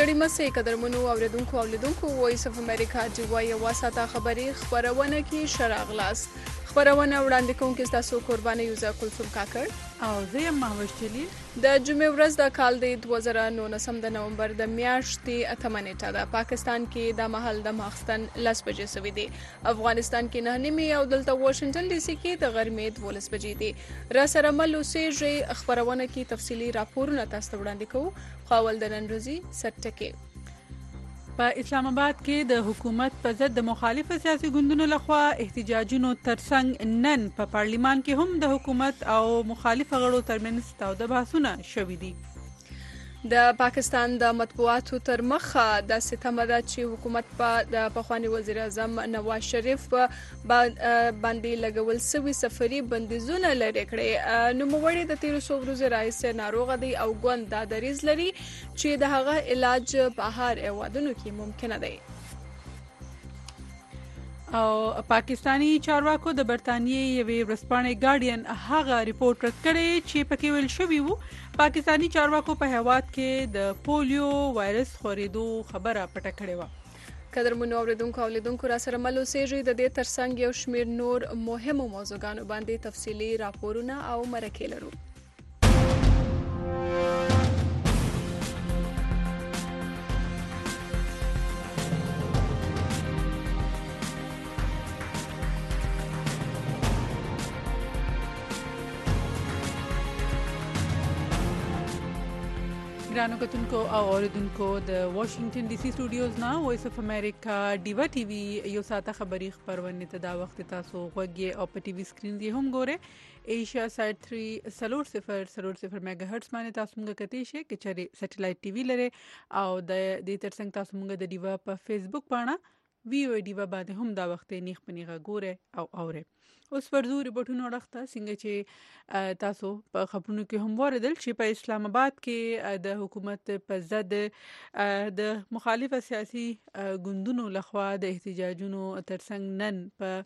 ستړي مسئ قدرمنو اوریدونکو او لیدونکو وایس اف امریکا جوای واسطه خبري خبرونه کې شراغلاس خبرونه وړاندې کوونکې تاسو قرباني یوزا کلثوم کاکړ او زه یم مهوش جلیل. د جمعې ورځ د کال د 2019 د نومبر د میاشتې 8 نیټه ده. پاکستان کې د مهال د ماخستن 10 بجې سوي دي. افغانستان کې 9 نیمه او دلته واشنگټن ډي سي کې د غرمې 12 بجې دي. را سره مل اوسېږي خبرونه کې تفصيلي راپورونه تاسو وړاندې کوو. خاول د نن ورځې سرټکي په اسلام آباد کې د حکومت په ضد د مخالف سیاسي ګوندونو لخوا احتجاجونو ترڅنګ نن په پارلیمان کې هم د حکومت او مخالف غړو ترمنځ تاوده بحثونه شوي دي. د پاکستان د مطبوعاتو تر مخه د ستمه ده چې حکومت په د پخوانی وزیر اعظم نواز شریف باندې لګول سوي سفري بندیزونه لري کړي. نوموړي د 1300 ورځې راهیسې ناروغه دي او ګوند دا دریځ لري چې د هغه علاج په هر هیوادونو کې ممکنه دی. او پاکستانی چارواکو د برتانیې یوې ورځپاڼې ګارډین هغه ریپورت رد کړی چې پکې ویل شوی وو پاکستانی چارواکو په هیواد کې د پولیو وایرس خورېدو خبره پټه کړې وه. قدرمنو اوریدونکو او لیدونکو را سره مل اوسېږئ. د دې ترڅنګ یو شمېر نور مهمو موضوعګانو باندې تفصیلي راپورونه او مرکې لرو. ګرانو کتونکو او اوریدونکو د واشنگټن ډي سي سټوډیوز نه وایس اف امریکا ډیوا ټي وي یو ساته خبري خبرونه ته دا وخت تاسو غوږی او په ټي وي سکرین دی هم ګوره. ایشیا سایت 3 سلور 0 میگا هرتز باندې تاسو موږ کتی شي چې چري سټلایټ ټي وي لري او د دې ترڅنګ تاسو موږ د ډیوا په فیسبوک باندې ویو ډیوا باندې هم دا وخت نیخ پنیغه ګوره او اوره. اوس ورزو ریپورتونو وړاندې څنګه چې تاسو په خبرونو کې هم وردل چې په اسلام آباد کې د حکومت په ضد د مخالف سیاسي ګوندونو لخوا د احتجاجونو ترڅنګ نن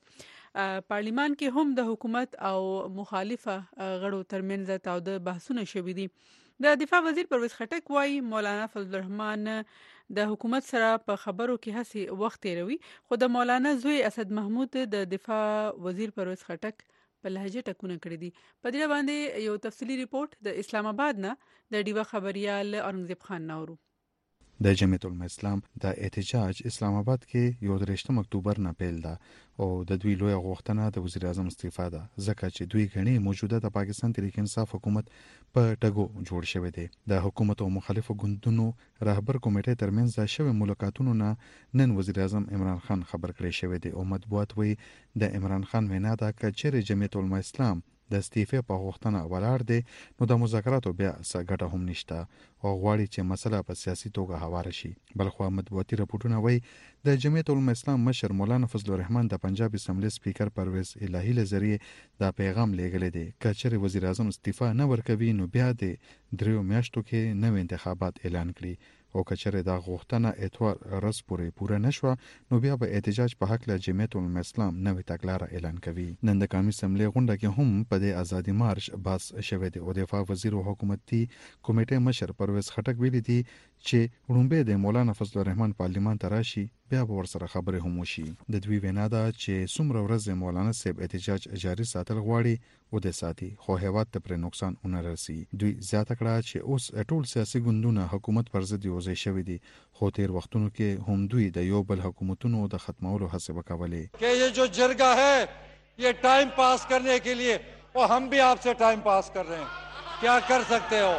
په پارلیمان کې هم د حکومت او مخالفه غړو ترمنځ تاوده بحثونه شوي دي. د دفاع وزیر پرویز خټک وايي مولانا فضل الرحمن د حکومت سره په خبرو کې هسي وخت تیروي خو د مولانا زوی اسد محمود د دفاع وزیر پرویز خټک په لهجه ټکونه کړی دي. په دې باندې یو تفصیلی ریپورت د اسلام آباد نه د ډیوا خبريال اورنګزیب خان نورو. د جمعیت العلماء اسلام د احتجاج اسلام آباد کې یو 3 اکتوبر نه پیل ده او د دوی لوی غوښتنه د وزیر اعظم استعفا ده ځکه چې دوی غني موجوده د پاکستان تحریک انصاف حکومت په ټګو جوړ شوی دی. د حکومت او مخالفو ګوندونو رهبر کمیټې ترمنځ د شوی ملاقاتونو نه نن وزیر اعظم عمران خان خبر کړی شوی دی او مطبوعات وایي د عمران خان وینا ده چې جمعیت العلماء اسلام د استعفا په غوښتنه ولاړ دی نو د مذاکراتو بیا څه ګټه هم نشته او غواړي چې مسله په سیاسي توګه هواره شي. بلخو مطبوعاتي راپورټونه وایي د جمعیت العلماء اسلام مشر مولانا فضل الرحمن د پنجاب اسمبلی سپیکر پرویز الهی لزریه دا پیغام لېږلی دی چې وزیر اعظم استعفا نه ورکوي نو بیا د 3 میاشتو کې نوې انتخابات اعلان کړي او کچره دا غوښتنه اتوار ورځ پورې پوره نشوه نو بیا به احتجاج په حق له جمعیت العلماء اسلام نوې تګلارې اعلان کوي. نن د قومي اسمبلی غونډه کې هم په د ازادي مارش باس شوه دی او دفاع وزیر او حکومتي کمیټې مشر پرویز خټک ویلي دي چې وړاندې د مولانا فضل الرحمن پارلیمان ته راشي بیا به ورسره خبرې هم وشي. د دوی وینا ده چې څومره ورځې مولانا صاحب احتجاج جاري ساتل غواړي و د ساتي خو هیواد ته پر نقصان ونه رسي. دوی زیاته کړه چې اوس ټول سیاسي ګوندونه حکومت پر ضد یوځای شوي دي خو تیر وختونو کې هم دوی د یو بل حکومتونو د ختمولو هڅه وکولې. कि ये जो जरगा है ये टाइम पास करने के लिए और हम भी आपसे टाइम पास कर रहे हैं क्या कर सकते हो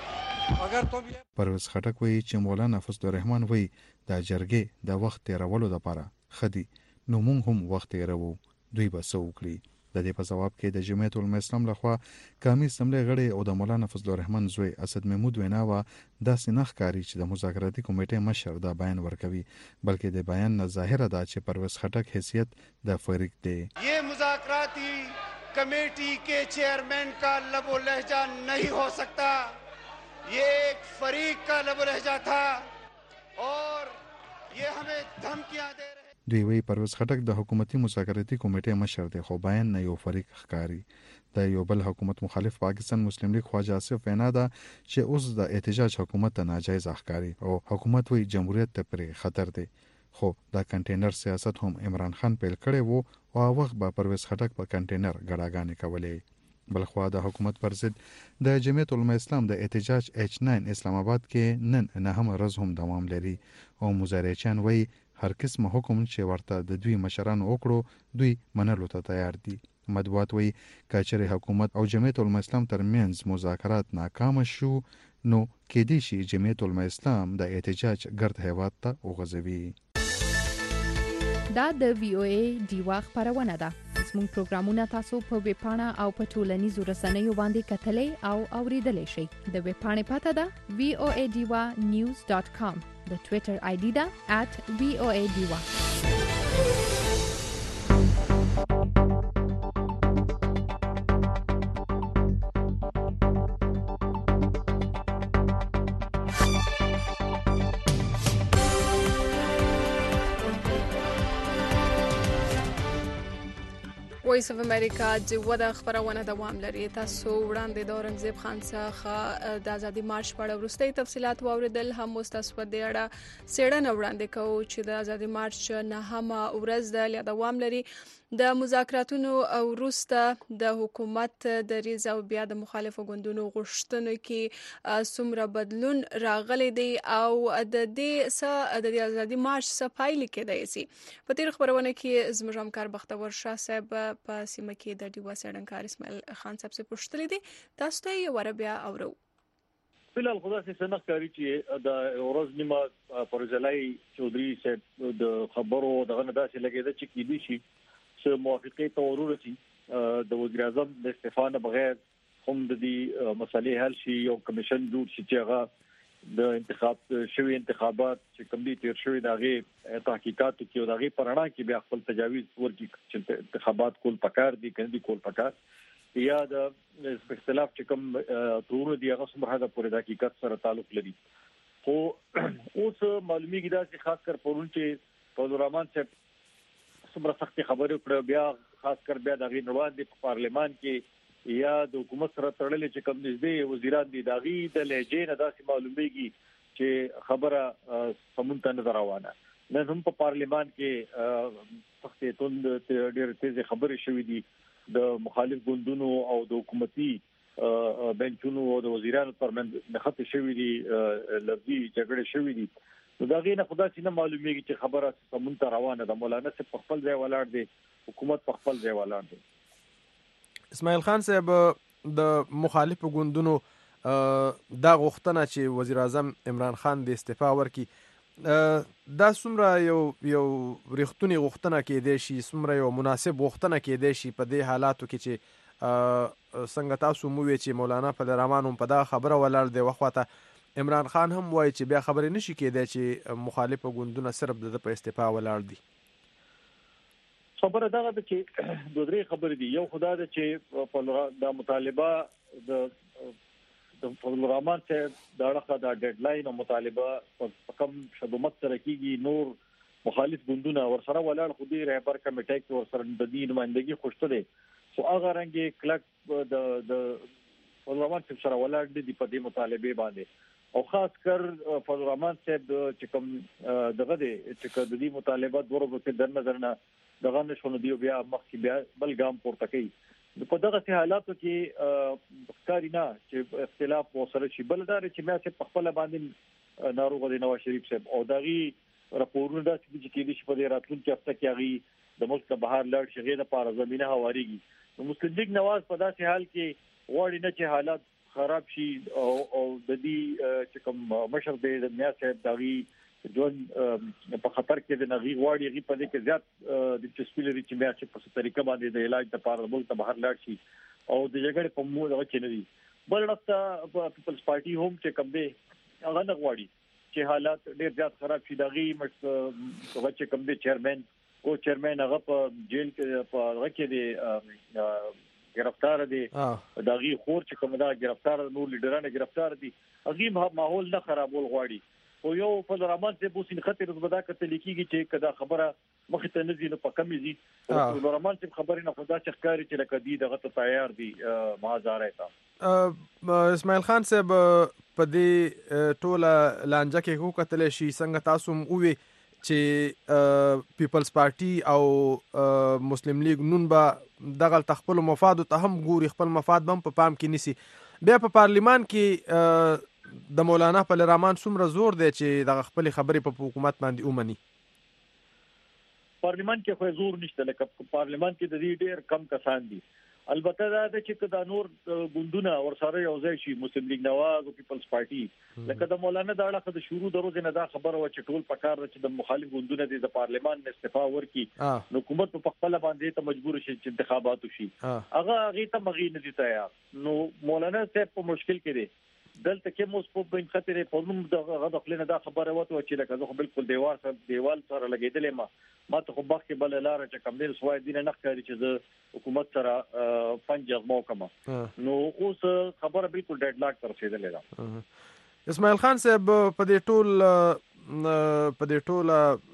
अगर तुम ये پرویز خټک وایي چې مولانا فضل الرحمن وایي د جرګې د وخت تیرولو لپاره خدي نو موږ هم وخت تیرو دوی به څه وکړي. د دې په جواب کې د جمعیت العلماء اسلام لخوا قومي اسمبلی غړي او د مولانا فضل الرحمن زوی اسد محمود وینا وا داسې نه ښکاري چې د مذاکراتي کمیټې مشر دا بیان ورکوي بلکې د بیان نه ظاهره ده چې پرویز خټک حیثیت د فریق دی. ये मुज़ाकराती कमेटी के चेयरमैन का लबो लहजा नहीं हो सकता ये एक फरीक का लबो लहजा था और ये हमें धमकियां दे دوی وی پرویز خټک د حکومتي مذاکراتي کمیټې مشر دی خو بیان نه یو فریق ښکاری. د یو بل حکومت مخالف پاکستان مسلم لیگ خواجه آصف وینا ده چې اوس د احتجاج حکومت ته ناجایز ښکاري او حکومت وی جمهوریت ته پرې خطر دی. خو دا کنټینر سیاست هم عمران خان پیل کړی وو او وخت به پرویز خټک په کنټینر غړاګانې کولې. بلخوا د حکومت پر ضد د جمعیت العلماء اسلام د احتجاج H9 اسلام آباد کې نن نهم ورځ هم دوام لري او مظاهرچیان وایي هر قسم حکم چې ورته د دوی مشران وکړو دوی منلو ته تیار دي. مطبوعات وایي کچره حکومت او جمعیت العلماء اسلام ترمنځ مذاکرات ناکام شو نو کېدی شي جمعیت العلماء اسلام د احتجاج ګرد هیواد ته وغځوي. دا د VOA ډیوا خبرونه ده. زموږ پروګرامونه تاسو په ویب پاڼه او په ټولنیزو رسنیو باندې کتلای او اوریدلای شئ. د ویب پاڼې پته ده voadiwa.news.com. د ټوئیټر آی ډي ده @voadiwa. وایس اف امریکا د خبرونه دوام لري. تاسو وړاندې د اورنګزیب خان څخه د ازادي مارش په اړه وروستي تفصيلات واوریدل. هم مستاسو په دې اړه څېړنه وړاندې کوو چې د ازادي مارش نهمه ورځ د دوام لري. د مذاکراتونو وروسته د حکومت د ریز او بیا د مخالفو ګوندونو غوښتنو کې څومره بدلون راغلی دی او د دې ازادي مارش څخه پایلې کېدای شي. په تیر خبرونه کې زموږ همکار بختور شاه صاحب په سیمه کې د ډیوا څېړنکار اسماعیل خان صاحب څخه پوښتنه دي. تاسو ته یې وربیا اورو. فلال خدا سے سنخ کاری چې د اورز نیمه پرځلای چودري صاحب د خبرو دغه نه داسې لګیدا چې کې دي شي چې موافقه تورور شي د وزیر اعظم د استعفا نه بغیر هم د دې مسلې حل شي. یو کمیشن جوړ شي چې هغه د انتخابات چې کوم دي تیر شوی دغه تحقیقات کې او دغه پرانا کې بیا خپل تجاویز ورکی چې انتخابات کول پکار دي کندي کول پکار یا د اختلاف چې کوم تور دی هغه سمره د پوره د حقیقت سره تعلق لري. خو اوس معلومیږي دا چې خاص کر پرون چې فضل الرحمن صاحب سمره سختي خبرې کړې بیا خاص کر بیا د غینوان د پارلمان کې یا د حکومت سره تړلې چې کوم نږدې وزیران دي داغي د لهجې نه داسې معلومیږي چې خبره سمونته نه روانه. نن هم په پارلمان کې سختي توند ډېر تیز خبرې شوې دي د مخالف ګوندونو او د حکومتي بنچونو او د وزیرانو ترمنځ نخته شوې دي لفظي جګړه شوې دي. نو دا غینه خدا سينه معلومیږي چې خبره سمونته روانه ده. مولانا سے په خپل ځای ولاړ دي حکومت په خپل ځای ولاړ دي. اسماعیل خان صاحب د مخالف ګوندونو دا غوښتنه چې وزیر اعظم عمران خان د استعفا ورکړي دا څومره یو ریښتونی غوښتنه کېدای شي څومره یو مناسب غوښتنه کېدای شي په دې حالاتو کې چې څنګه تاسو مو وی چې مولانا فضل الرحمن هم په دا خبره ولاړ دی وخته عمران خان هم وایي چې بیا خبرې نشي کېدای چې مخالف ګوندونه صرف د په استعفا ولاړ دي. خبره دا ده چې دوه درې خبرې دي. یو خدا ده چې د مطالبه د فضل الرحمن صاحب دغه د ډیډلاین او مطالبه په کم شدومت سره کیږي. نور مخالف ګوندونه ورسره ولاړ خو دې رهبر کمیټې کې ورسره د دې نمائندګي خوشته دي. خو هغه رنګي کلک د فضل الرحمن صاحب سره ولاړ دي په دې مطالبه باندې او خاص کر فضل الرحمن صاحب چې کوم دغه دي چې د دې مطالبه ورو په در نظر نه دغه نشونه دی بیا مخکې بیا بل ګام پورته کوي. په دغه حالاتو کې ښکارینا چې اختلاف وسره شي بلدار چې مې په خپل باندې ناروغ دی نواز شریف صاحب او دغه راپورونه د چې کې دي په دې راتلونکي هفته کې هغه د ملک بهر لړ شغې د پاره زمينه هواريږي. نو مسلم لیگ نواز په داسې حال کې وړي نه چې حالات خراب شي او د دې چې کوم مشر دی د میا صاحب دغه ژوند په خطر کې د نغي غواړي غي په دې کې زیات د چسپلري چې بیا چې په طریقه باندې د علاج لپاره ملک ته بهر لاړ شي او د جګړې په مو دغه کې نه دي. بل راسته پیپلز پارټي هم چې کوم دی هغه نه غواړي چې حالات ډېر زیات خراب شي. دغه مڅ چې کوم دی چیرمن هغه په جیل کې په هغه کې دی گرفتار دي دغه خور چې کوم دا گرفتار نور لیډرانه گرفتار دي. هغه ماحول نه خرابول غواړي او یو فضل الرحمن سے بوسین خطر زبدا کته لیکيږي چې کدا خبره مخ ته نه دي نو په کمی دي ولرمان چې خبرې نه خدا چې ښکاری چې لکه دي دغه ته تیار دي مازاره تا اسماعیل خان صاحب په دې ټوله لانجه کې کو کتل شي څنګه تاسو وې چې پیپلز پارټي او مسلم لیگ نون به دغه تخپل مفاد ته هم ګوري خپل مفاد هم په پام کې نسی بیا په پارلیمان کې د مولانا پلرمان څومره زور دی چې د خپل خبرې په حکومت باندې اومني پارلیمان کې خو زور نشته لکه پارلیمان کې د دې ډېر کم کسان دي البته دا د چې د نور ګوندونه ورسره یو ځای شي مسلم لیگ نواز او پیپلز پارټي لکه د مولانا د اړه د شروع دروازه نه دا خبره و چې ټول پکار چې د مخالف ګوندونه د پارلیمان استعفا ورکي نو حکومت په خپل باندې ته مجبور شي چې انتخابات وشي هغه ته مغي نه دي تیار نو مولانا صاحب په مشکل کې دي دلته کې مو په بین خطر په نوم د غدخلنه دا خبره وته چې لکه زه بالکل دیوال سره لګیدلې ما ته خو باقي بل لار چې کمل سوای دینه نه ښکاري چې د حکومت سره پنځه موکمه نو اوس خبره بالکل ډیډ لاک تر رسیدلې ده اسماعیل خان صاحب په دې ټول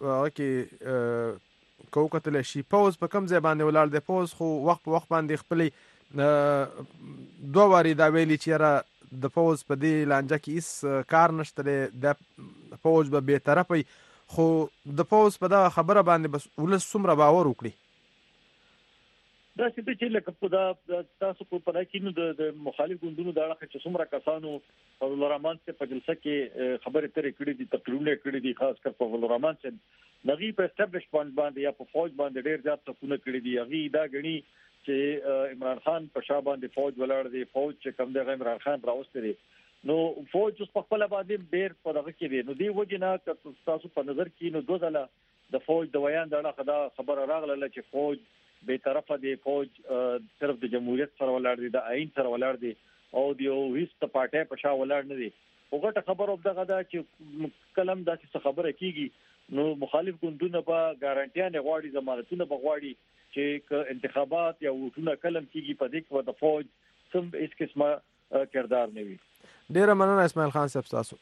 کې کوکتل شي پوز په کم ځای باندې ولر د پوز خو وخت په وخت باندې خپل دوه واری دا ویلي چې را د فوج په دې لانجه کې هیڅ کار نشته د فوج به طرفي خو د فوج په دا خبره باندې بس ولس څومره باور وکړي دا چې لکه په دا تاسو په پاره کې نو د مخالف ګوندونو د اړه چې څومره کسانو فضل الرحمن ته په جلسه کې خبرې ترې کړې دي تقریرونه کړې دي خاص کر په فضل الرحمن چې نغي په اسټابلیشمنت باندې یا په فوج باندې ډېر زیات څه کړې دي هغه دا غني چې عمران خان په شا باندې فوج ولاړ دی فوج چې کوم دی عمران خان راوستي نو فوج اوس په خپل باندې ډېر په دغه کې دی نو دی وجنه تاسو په نظر کې نو دوه ځله د فوج د ویان د اړه خبره راغله چې فوج به طرفه دی فوج طرف د جمهوریت سره ولاړ دی د آئین سره ولاړ دی او دی هیڅ پارټي په شا ولاړ نه دی وګټه خبره دغه دا چې کلم داسې خبره کیږي نو مخالف ګوندونه په ګارانټیا نه غواړي ضمانتونه په غواړي چې انتخابات یا وټونه کلم کیږي په دې کې د فوج سم هیڅ قسمه کردار نه وي ډیره مننه اسماعیل خان صاحب تاسو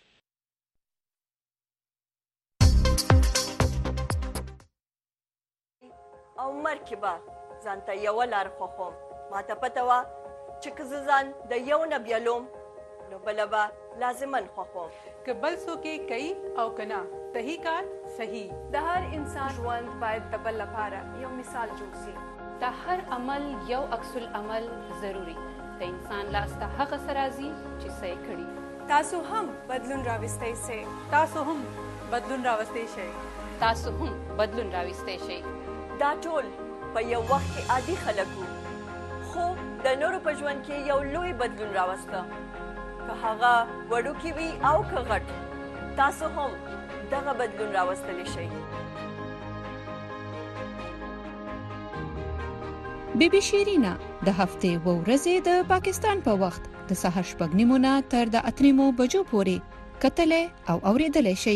او مرکبه ځانته یو لار خوخم ما ته پته وا چې ځان د یو نه بیلوم نو بلبا لازمن خوخم که بل څوک کوي او کنا صحیح کار صحیح د هر انسان ژوند باید د بل لپاره یو مثال جوړ شي د هر عمل یو عکس العمل ضروری د انسان لاس ته هغه سرازي چې صحیح کړي تاسو هم بدلون راوستئ شئ تاسو هم بدلون راوستئ شئ تاسو هم بدلون راوستئ شئ دا ټول په یو وخت کې عادي خلکو خو د نورو په ژوند کې یو لوی بدلون راوسته که هغه وړوکی وي او که غټ تاسو هم دغه بدلون راوستلی شئ بیبي شیرینا د هفتې و ورځې د پاکستان په وخت د سهار 8:30 تر د 8:00 بجو پورې کتلې او اوریدلې شئ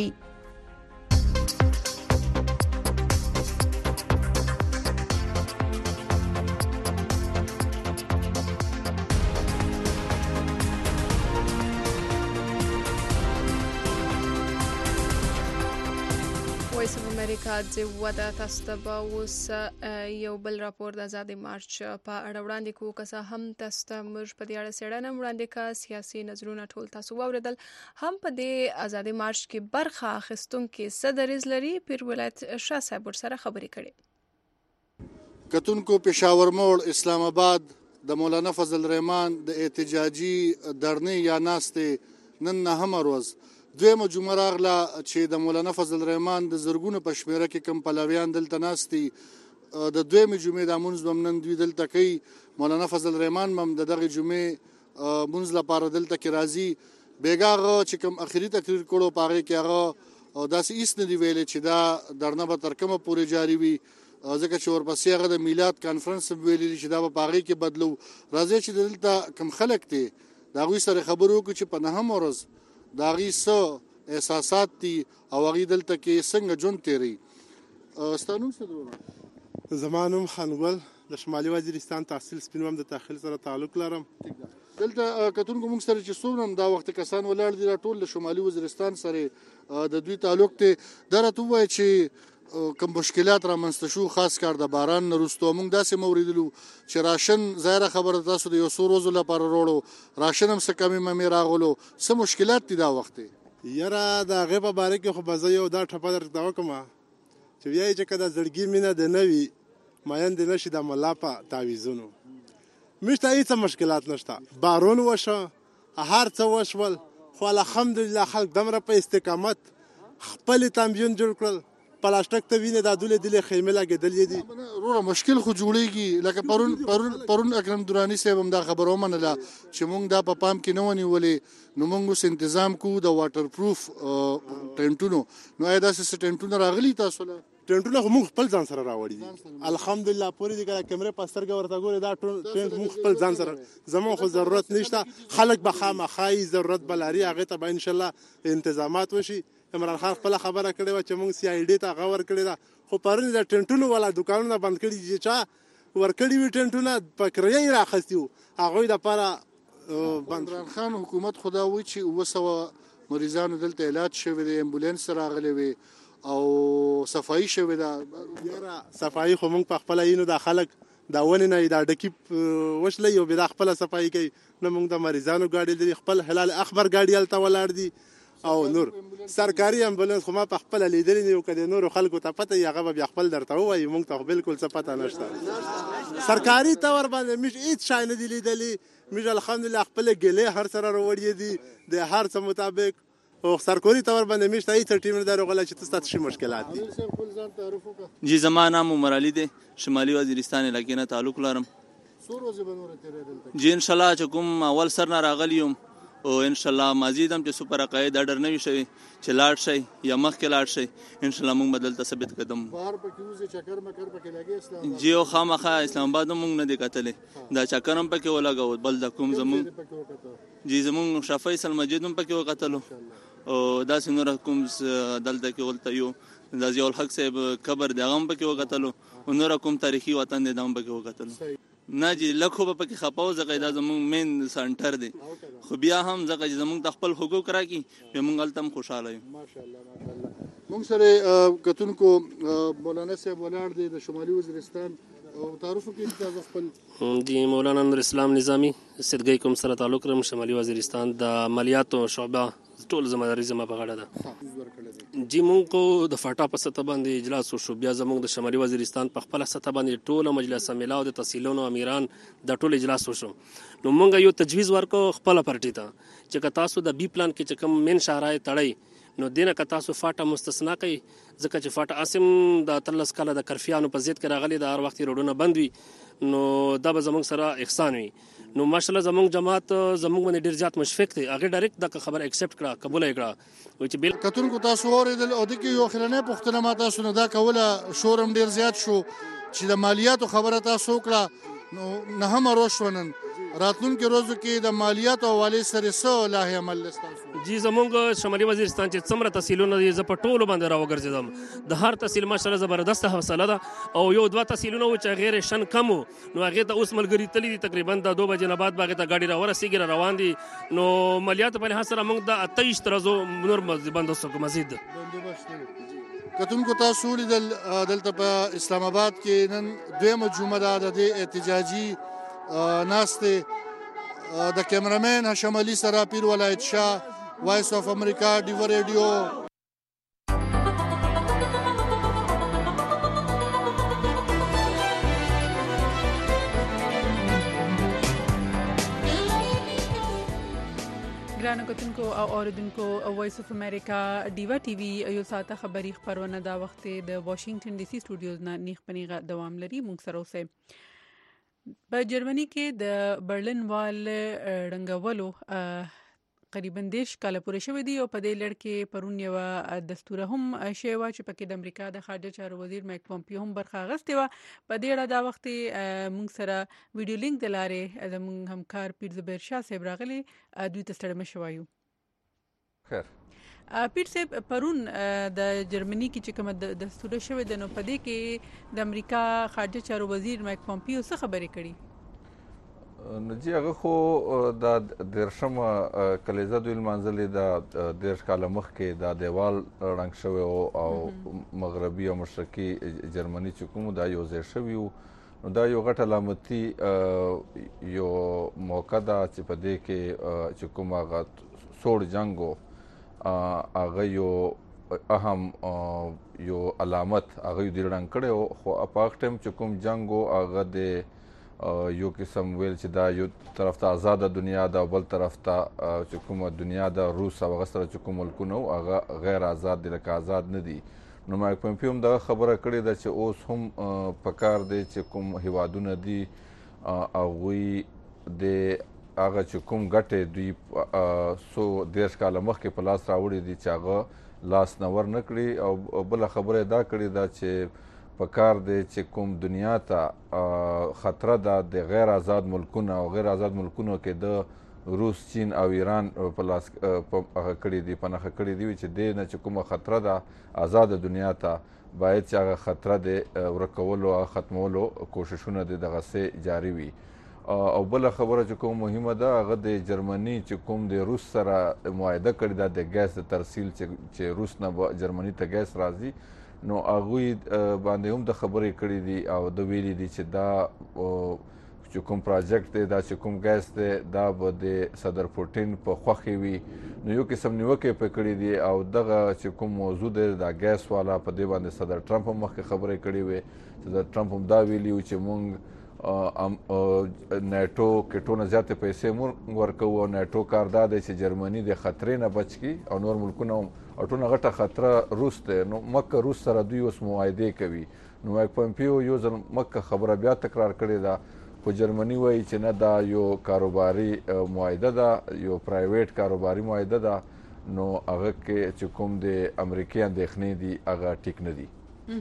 امریکا د ودا تاسو ته اوس یو بل راپور د آزادۍ مارچ په اړه وړاندې کوو که څه هم تاسو ته موږ په دې اړه څېړنه وړاندې کړه سیاسي نظرونه ټول تاسو واوریدل هم په دې آزادۍ مارچ کې برخه اخیستونکي څه دریځ لري پیر ولایت شاه صاحب ورسره خبرې کړې کتونکو پېښور موړ اسلام آباد د مولانا فضل الرحمن د احتجاجي درنې یا ناستې نن نهمه ورځ دویمه جمعه راغله چې د مولانا فضل الرحمن د زرګونو په شمېره کې کم پلویان دلته ناستي د دویمې جمعې د مونځ به نن دوی دلته کوي مولانا فضل الرحمن هم د دغې جمعې مونځ لپاره دلته کې راځي بېګا هغه چې کوم اخري تقریر کړو په هغې کې هغه داسې هېڅ نه دي ویلې چې دا درنه به تر کومه پورې جاري وي ځکه چې ورپسې هغه د میلاد کانفرنس هم ویلي چې دا به په هغې کې بدلو راځئ چې دلته کوم خلک دي د هغوی سره خبرې وکړو چې په نهمه ورځ د هغې څه احساسات دي او هغې دلته کې څنګه ژوند تېروي ستا نوم څه دی؟ زما نوم خانګل د شمالي وزیرستان تحصیل سپین وم د تحصیل سره تعلق لرم دلته کتونکو موږ سره چې څومره دا وخت کسان ولاړ دي ټول د شمالي وزیرستان سره د دوی تعلق دی دا راته ووایه چې کوم مشکلات را منځته شو خاص کار د باران نه وروسته موږ داسې موریدلو چې راشن ظاهره خبره تاسو د یو څو ورځو لپاره وروړو راشن هم څه کمی مې راغلو څه مشکلات دي دا وخت یاره د هغې په باره کې خو به زه یو دا ټپه درته وکړم چې وایي چې که د زړګي مینه د نه وي مین د نه شي د ملا په تعویزونو موږ ته هېڅ مشکلات نشته بارون وشه هر څه وشول خو الحمدلله خلک دومره په استقامت خپلې تمبیون جوړ کړل پلاستیک ته وینې دا دولې دلې خیمې لګېدلې دي وروره مشکل خو جوړېږي لکه پرون اکرم دراني صاحب هم دا خبره ومنله چې موږ دا په پام کې نه ونیولې نو موږ اوس انتظام کوو د واټر پروف ټینټونو نو آیا داسې څه ټینټونه راغلي تاسو له ټینټونه خو موږ خپل ځان سره راوړي دي الحمدلله پورې دي که کیمرې په سترګه ورته ګورې دا ټینټ موږ خپل ځان سره زموږ خو ضرورت نشته خلک به خامخا ضرورت به لري هغې ته به انشاءالله انتظامات وشي عمران خان خپله خبره کړې وه چې موږ CID ته هغه ورکړې ده خو پرون د ټینټونو والا دوکانونه بند کړي دي چې چا ورکړي وي ټینټونه په کرایه یې رااخیستي وو هغوی دپاره بند عمران خان حکومت خو دا وایي چې 200 مریضانو دلته علاج شوی دی امبولانس راغلی وي او صفایي شوې ده یاره صفایي خو موږ په خپله یینو دا خلک دا ونې نه دا ډکي وشلی او بیا دا خپله صفایي کوي نه موږ د مریضانو ګاډي لري خپل هلال اخبار ګاډي هلته ولاړ دي او نور سرکاري امبولانس خو ما په خپله لیدلی نه یو که د نورو خلکو ته پته وي هغه به بیا خپل درته ووایي موږ ته خو بلکل څه پته نشته سرکاري طور باندې موږ هېڅ شی نه دي لیدلي موږ الحمدلله خپلې ګیلې هر سره راوړې دي د هر څه مطابق او سرکاري طور باندې موږ ته هېڅ ټیم نه ده راغلی چې تاسو ته څه مشکلات دي جی زما نام عمر علي دی شمالي وزیرستان علاقې نه تعلق لرم څو ورځې به نورې تېرېدل جی انشاءالله چې کوم اول سر نه راغلی یم او انشاءالله مزید هم چې سپر عقاید اډر نه وي شوی چې لاړ شئ یا مخکې لاړ شئ انشاءالله موږ به دلته ثبت قدم بهر پکې وځي چکر مکر پکې لګي اسلام جی او خامخا اسلام آباد موږ نه دی کتلې دا چکر هم پکې ولګاو بل د کوم زموږ جی زموږ شاه فیصل مسجد هم پکې وکتلو او داسې نور کوم دلته کې ولته یو د ضیاء الحق صاحب قبر دی هغه هم پکې وکتلو او نور کوم تاریخي وطن دی دا هم پکې وکتلو نه جی لکه به پکې خپاو ځکه دا زموږ مین سنټر دی خو بیا هم ځکه چې زموږ د خپل حقوق راکړي بیا موږ هلته هم خوشحاله یو ماشاءالله موږ سره کتونکو مولانا صاحب ولاړ دی د شمالي وزیرستان او تعارف وکړي تاسو خپل جی مولانا نور اسلام نظامی سیدګۍ کوم سره تعلق لرم شمالي وزیرستان د مالیاتو شعبه ټول ذمہداري زما په غاړه ده جی مونږ کو د فاټا په سطح باندې اجلاس وشو بیا زموږ د شمالي وزیرستان په خپل سطح باندې ټول مجلس عامله او د تحصیلونو امیران د ټول اجلاس وشو نو مونږ یو تجویز ورکو خپل پارټي ته چې که تاسو د بی پلان کې چې کوم مین شهرای تړئ نو دینه که تاسو فاټا مستثنا کوي ځکه چې فاټا اسم د 13 کاله د کرفیانو په ضد کې راغلي د هر وخت روډونه بند وي نو دا به زموږ سره احسان وي نو ماشاءالله زموږ جماعت زموږ باندې ډیر زیات مشفق دي هغه ډایرکټ د خبر اکسپټ کړه قبول یې کړه و چې بل کتونکو تاسو اوریدل او د کې یو خلنه پښتنه ما تاسو نه دا کوله شورم ډیر زیات شو چې د مالیاتو خبره تاسو کړه نو نه هم روښونن راتلونکي ورځو کې د مالیاتو حواله سره څه لایحه عمل لستاسو جی زموږ شمالي وزیرستان چې څومره تحصیلونه دي زه په ټولو باندې راوګرځېدم د هر تحصیل ماشاءالله زبردست حوصله ده او یو دوه تحصیلونه و چې غیر شن کم نو هغې ته اوس ملګري تللي دي تقریبا د 2 بجې نه بعد به هغې ته ګاډي راورسېږي روان دي نو مالیاتو په لحاظ سره موږ د 28 ورځو نور بندوبست وکړو مزید کتونکو تاسو لیدل دلته په اسلام آباد کې نن دویمه جمعه ده د دې احتجاجي ناسته د کیمرامین هاشم علي سره پیر ولایت شاه وایس اف امریکا ډیو ریډیو ګرانو کتونکو او اوریدونکو وایس اف امریکا ډیوا ټي وي یو ساعته خبري خبرونه دا وخت د واشنگټن ډي سي سټوډیوز نه نیخ پنیغه دوام لري موږ سره اوسه په جرمني کې د برلین وال رنګولو قریبا 10 کال پورې شوې دي او په دې لړ کې پرون یو دستور هم شوی چې پکې د امریکا د خارجه چارو وزیر مایک پومپیو هم برخه اخیستې و په دې اړه دا وخت موږ سره ویډیو لینک د لارې زموږ همکار پیر زبیر شاه صاحب راغلي دوی ته ستړي مشوایو خیر پیر صاحب پرون د جرمني کې چې کوم دستور شوی د نو په دې کې د امریکا خارجه چارو وزیر مایک پومپیو څه خبرې کړي نو جی هغه خو د 13مه کلیزه دوی لمانځلې د 13 کاله مخکې دا دیوال ړنګ شوی او مغربي او مشرقي جرمني چې کوم دا یو ځای شوي وو. نو دا یو غټ علامتي یو موقع ده چې په دې کې چې کوم هغه سوړ جنګ و هغه یو اهم یو علامت هغه یې ړنګ کړی و. خو په هغه ټایم چې کوم جنګ و هغه د یو قسم ویل چې دا یو طرف ته آزاده دنیا ده او بل طرف ته چې کومه دنیا ده روس او هغه سره چې کوم ملکونه وو هغه غیر آزاد دي لکه آزاد نه دي. نو مایک پومپیو هم دغه خبره کړې ده چې اوس هم پکار دی چې کوم هیوادونه دي هغوی د هغه چې کوم ګټې دوی 13 کاله مخکې په لاس راوړي دي چې هغه لاس نه ور نه کړي. او بله خبره یې دا کړې ده چې پکار دی چې کوم دنیا ته خطره ده د غیر آزاد ملکونه او غیر آزاد ملکونو کې د روس چین او ایران په لاس هغه کړي دي په نښه کړي دي چې دې نه چې کومه خطره ده آزاده دنیا ته باید چې هغه خطره د ورکولو او ختمولو کوششونه د دغسې جاري وي. او بله خبره چې کوم مهمه ده هغه د جرمني چې کوم د روس سره معاهده کړې ده د ګیس د ترسیل چې روس نه جرمني ته ګیس راځي. نو هغوی باندې هم د خبرې کړې دي او د ویلي دي چې دا چې کوم پروجیکټ دی دا چې کوم ګیس دی دا به د صدر پوټین په خوښې وي. نو یو قسم نیوکې پرې کړې دي او دغه چې کوم موضوع دی دا ګیس والا په دې باندې صدر ټرمپ هم مخکې خبرې کړې وې. صدر ټرمپ هم دا ویلي و چې مونږ نیټو کې ټونه زیاتې پیسې مونږ ورکوو او نیټو کار دا دی چې جرمني د خطرې نه بچ کړي او نور ملکونه هم او ټونه غټه خطره روس دی. نو مکه روس سره دوی اوس معاهدې کوي. نو مایک پومپیو یو ځل مکه خبره بیا تکرار کړې ده خو جرمني وایي چې نه دا یو کاروباري معاهده ده یو پرایویټ کاروباري معاهده ده. نو هغه کې چې کوم د امریکې اندېښنې دي هغه ټیک نه دي.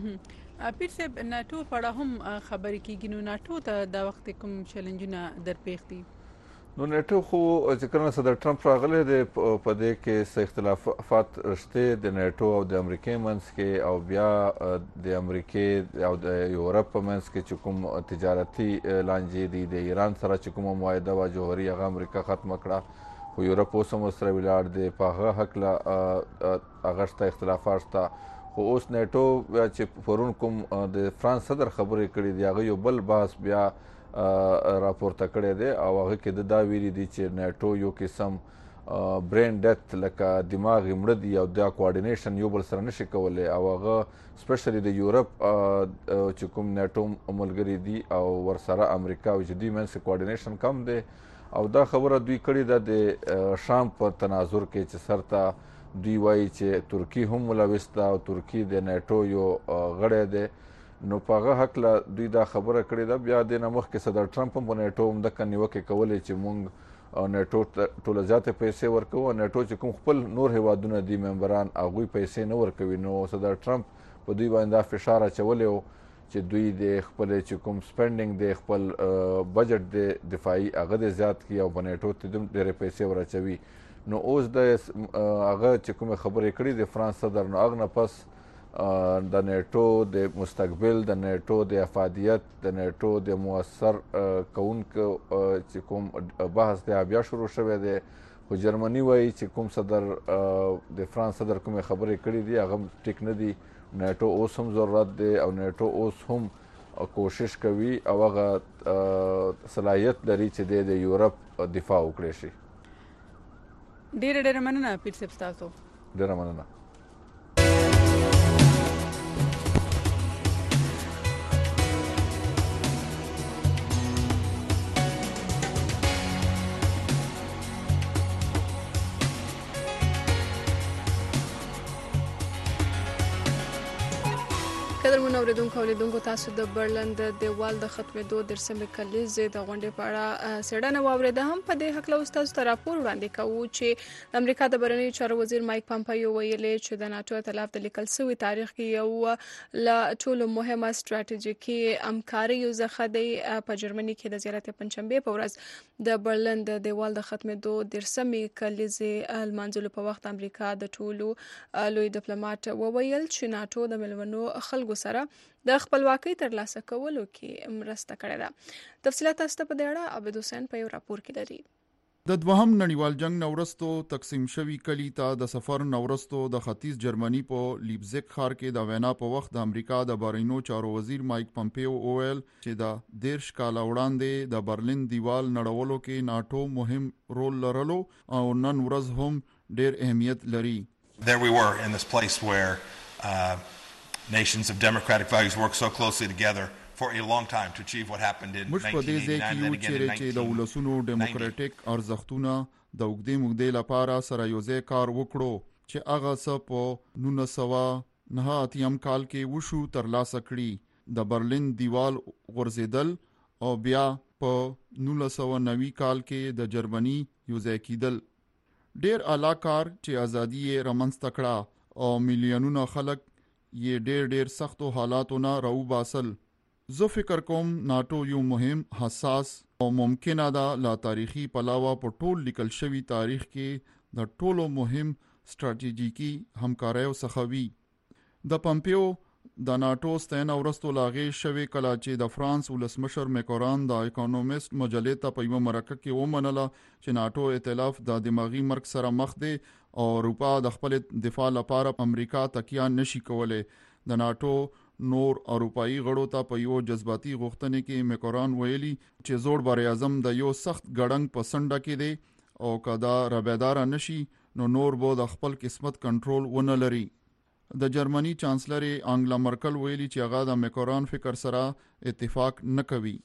پیر صاحب ناټو په اړه هم خبرې کېږي. نو ناټو ته دا وخت کوم چیلنجونه درپېښ دي؟ نو نیټو خو چې کله صدر ټرمپ راغلی دی په دې کې څه اختلافات شته د نیټو او د امریکې منځ کې او بیا د امریکې او د یورپ په منځ کې چې کوم تجارتي لانجې دي د ایران سره چې کومه معاهده وه جوهري هغه امریکا ختمه کړه خو یورپ اوس هم ورسره ولاړ دی په هغه هکله هغه شته اختلافات شته. خو اوس نیټو چې پرون کوم د فرانس صدر خبرې کړې دي هغه یو بل بحث بیا راپورته کړی دی او هغه کې د دا ویلي دي چې نیټو یو قسم برین ډیت لکه دماغ یې مړه دي او دا کوارډینیشن یو بل سره نشي کولی او هغه سپیشلی د یورپ چې کوم نیټو ملګري دي او ورسره امریکا او چې دوی منځ کې کوارډینیشن کم دی او دا خبره دوی کړې ده د شام په تناظر کې چې سرته دوی وایي چې ترکی هم ملوث ده او ترکی د نیټو یو غړی دی. نو په هغه هکله دوی دا خبره کړې ده. بیا دې نه مخکې صدر ټرمپ هم په نیټو همدغه نیوکې کولې چې مونږ نیټو ټوله زیاتې پیسې ورکوو او نیټو چې کوم خپل نور هیوادونه دي ممبران هغوی پیسې نه ورکوي. نو صدر ټرمپ په دوی باندې دا فشار اچولی و چې دوی د خپل چې کوم سپینډینګ د خپل بجټ د دفاعي هغه د زیات کړي او په نیټو ته ډېرې پیسې ورچوي. نو اوس د هغه چې کومې خبرې کړي د فرانس صدر نو هغه نه پس د نیټو د مستقبل د نیټو د افادیت د نیټو د مؤثر کوونکو چې کوم بحث دی بیا شروع شوی دی. خو جرمني وایي چې کوم صدر د فرانس صدر کومې خبرې کړي دي هغه ټیک نه دي. نیټو اوس هم ضرورت دی او نیټو اوس هم کوشش کوي او هغه صلاحیت لري چې د یورپ دفاع وکړي شي. ډېره مننه پیر صاحب ستاسو. ډېره مننه. قدرمن اوریدونکو او لیدونکو تاسو د برلن د دیوال د ختمېدو د 13مې کلیزې د غونډې په اړه څېړنه واورېده. هم په دې هکله اوس تاسو ته راپور وړاندې کوو چې د امریکا د بهرنیو چارو وزیر مایک پامپیو ویلي چې د ناټو ائتلاف د لیکل شوي تاریخ کې یو له ټولو مهمه ستراتیژیکي همکاریو څخه دی. په جرمني کې د زیارت پنجشنبې په ورځ د برلن د دیوال د ختمېدو د 13مې کلیزې لمانځلو په وخت امریکا د ټولو لوی ډیپلوماټ وویل چې ناټو د ملونو خلکو خلکو سره د خپلواکۍ ترلاسه کولو کې مرسته کړې ده. تفصیلات تاسو ته په دې اړه عبد حسین په یو راپور کې لري. د دوهم نړیوال جنگ نورستو تقسیم شوی کلی ته د سفر نورستو د ختیځ جرمني په لیپزیګ ښار کې د وینا په وخت د امریکا د بهرنیو چارو وزیر مایک پمپیو وویل چې د 13 کال وړاندې د برلین دیوال نړولو کې ناتو مهم رول لرلو او نن ورځ هم ډېر اهمیت لري. There we were in this place where nations of democratic values work so closely together for a long time to achieve what happened in 1989 and then again in 19... چې د ولسونو ډیموکراټیک ارزښتونه د اوږدې موږدې لپاره سره یوځای کار وکړو چې هغه څه په 1989 کال کې وشو ترلاسه کړي د برلین دیوال غورځېدل او بیا په 1990 کال کې د جرمني یوځای کېدل. ډېر اعلی کار چې ازادي یې رامنځته کړه او میلیونونه خلک یې ډېر سختو حالاتو نه راوباسل. زه فکر کوم ناتو یو مهم حساس او ممکنه ده لا تاریخي پلاوه په ټول لیکل شوی تاریخ کې د ټولو مهم ستراتیژیکي همکاریو څخه وي. د پمپیو د ناتو ستاینه وروسته لاغې شوې کله چې د فرانس ولسمشر میکوران د اکونومیست مجلې ته په یوه مرکه کې ومنله چې ناتو ائتلاف د دماغي مرګ سره مخ دی او اروپا د خپل دفاع لپاره امریکا تکیه نشي کولی. د ناتو نور اروپایي غړو ته په یو جذباتي غوښتنې کې میکوران ویلي چې زوړ بر اعظم د یو سخت ګړنګ په سنډه کې دی او کدا رابیدار نشي نو نور به د خپل قسمت کنټرول ونه لري. د جرمني چانسلر انګلا مرکل ویلي چې هغه د میکوران فکر سره اتفاق نه کوي.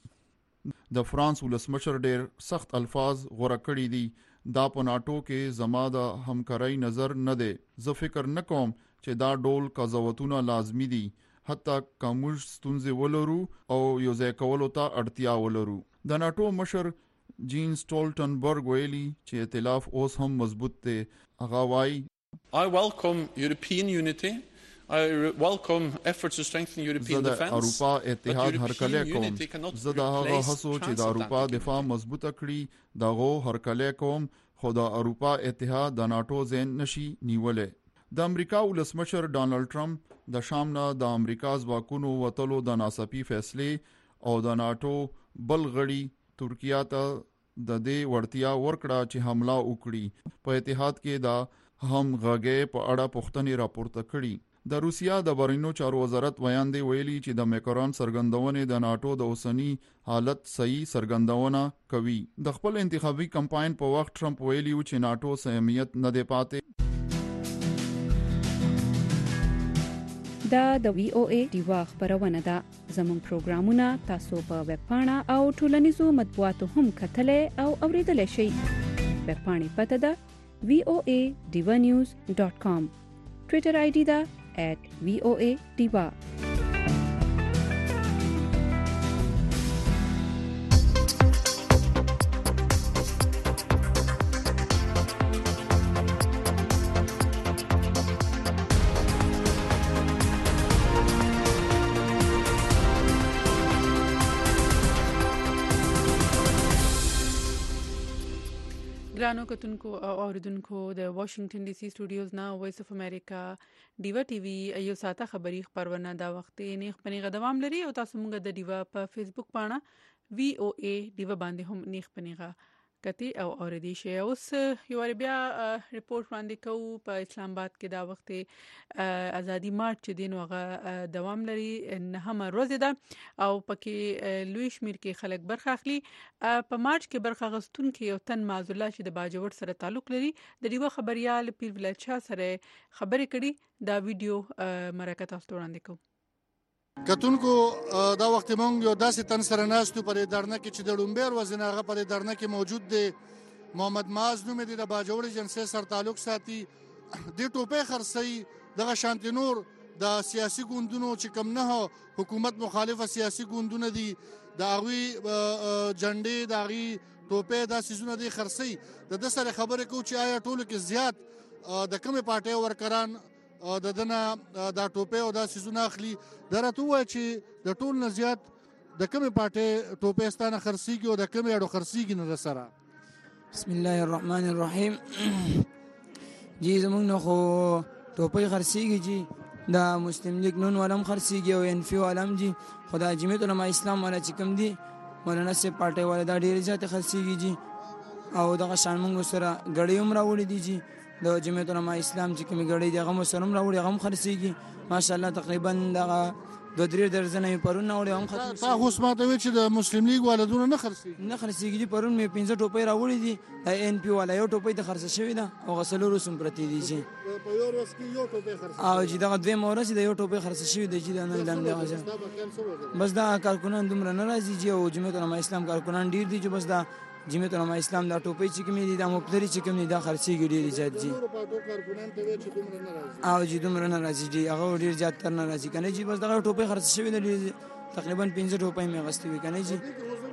د فرانس ولسمشر ډېر سخت الفاظ غوړه کړي دي دا په ناتو کې زما د همکارۍ نظر نه دی. زه فکر نه کوم چې دا ډول قضاوتونه لازمي دي حتی کومج ستونزې ولرو او یو ځای کولو ته اړتیا ولرو. د ناتو مشر جین سټولټنبرګ ویلي چې ائتلاف اوس هم مضبوط دی. هغه وایي I welcome European unity. I welcome efforts to strengthen European defense. اروپا اتحاد هرکلی کوم. زه د هغه هڅو چې د اروپا دفاع مضبوطه کړي دغه هرکلی کوم خو د اروپا اتحاد د ناتو ځای نشي نیولای. د امریکا ولسمشر ډانلډ ټرمپ د شام نه د امریکا ځواکونو وتلو د ناڅاپي فیصلې او د ناتو بل غړي ترکیه ته د دې وړتیا ورکړه چې حمله وکړي. په اتحاد کې د هم غږې په اړه پوښتنې راپورته کړي. د روسیا د بهرنیو چارو وزارت بیان دی ویلي چې د میکرون سرګندونې د ناتو د اوسنی حالت صحیح سرګندونه کوي. د خپل انتخابي کمپاین په وخت ټرمپ ویلي چې ناتو اهمیت نه دی پاتې. دا د وی او ای ډیوا خبرونه ده. زموږ پروګرامونه تاسو په ویب پاڼه او ټولنیزو مطبوعاتو هم کتلای او اوریدلای شئ. ویب پاڼې پته ده voanews.com. ټویټر آی ډي ده @voa_diva. ګرانو کتونکو او اوریدونکو د واشنگټن ډي سي سټوډیوز نه وایس اف امریکا ډیوا ټي وي یو ساته خبری خبرونه دا وخت نه خپنی غدوام لري او تاسو موږ د ډیوا په فیسبوک پاڼه وی او ای ډیوا باندې هم نه خپنیغه کتی او اوریدي شي. اوس یو بیا ریپورت باندې کوو په اسلام آباد کې دا وخت ازادي مارچ دین وغه دوام لري نه هم روزه ده او پکې لوی شمیر کې خلک برخه اخلي. په مارچ کې برخه غستون کې یو تن معذله چې د باجوړ سره تعلق لري د دیو خبريال پیر ولایت شاه سره خبرې کړي. دا ویډیو مرکه تاسو وړاندې کوم. کتونکو دا وخت مونږ یو داسې تن سره ناستو پر درنه کې چې د ډومبیر وزناغه پر درنه کې موجود دی. محمد معاذ نوم دی د باجوړ جنسي سره تعلق ساتي. د ټوپې خرڅي دغه شانتي نور د سیاسي ګوندونو چې کم نه حکومت مخالفه سیاسي ګوندونه دي د هغوی جنډې د هغوی ټوپې دا سیزونه دي خرڅي. د سره خبرې کوو چې آیا ټولو کې زیات د کومې پارټۍ ورکران د دنه دا ټوپې او دا سیزونه اخلي. دا راته ووایه چې د ټول نه زیات د کومې پارټۍ ټوپې ستانه خرڅېږي او د کومې اړو خرڅېږي نه در سره؟ بسم الله الرحمن الرحیم. جی زمونږ نه خو ټوپۍ خرڅېږي چې د مسلم لیگ نون ولم خرڅیږي او ان پی ولم جی خدای جمعیت علماء اسلام ولا چې کوم دي مولانا سي پارټي ولا دا ډیر زیات خرڅیږي جی او دغه شان موږ سره غړي هم راوړي دي جی د جمعیت علماء اسلام چې کوم غړي دغه مو سره هم راوړي هم خرڅیږي ماشاءالله تقریبا دغه 2-3 درځنه پرون راوړي هم خرڅیږي. تا خو سماته وی چې د مسلم لیگ والدونه نه خرڅیږي پرون مې 15 ټوپې راوړي دي ان پی والا یو ټوپې د خرڅ شوی ده او غسلو رسوم پرتی دي جی په یو ورځ کې یو ټوپې خرڅ او چې دغه دوه مورس د یو ټوپې خرڅ شوی دی چې نه اعلان دی بس دا کارکونان دومره ناراضي جی او جمعیت علماء اسلام کارکونان ډیر دي چې بس دا جمعیت علماء اسلام دا ټوپې چې کومې دي دا مبتدی چې کومې دا خرڅيږي ډیر زیات جی او چې دومره ناراضي دي هغه ډیر زیات تر ناراضي کنه جی بس دا ټوپې خرڅ شوی دی تقریبا 15 ټوپې مې غستې وي کنه جی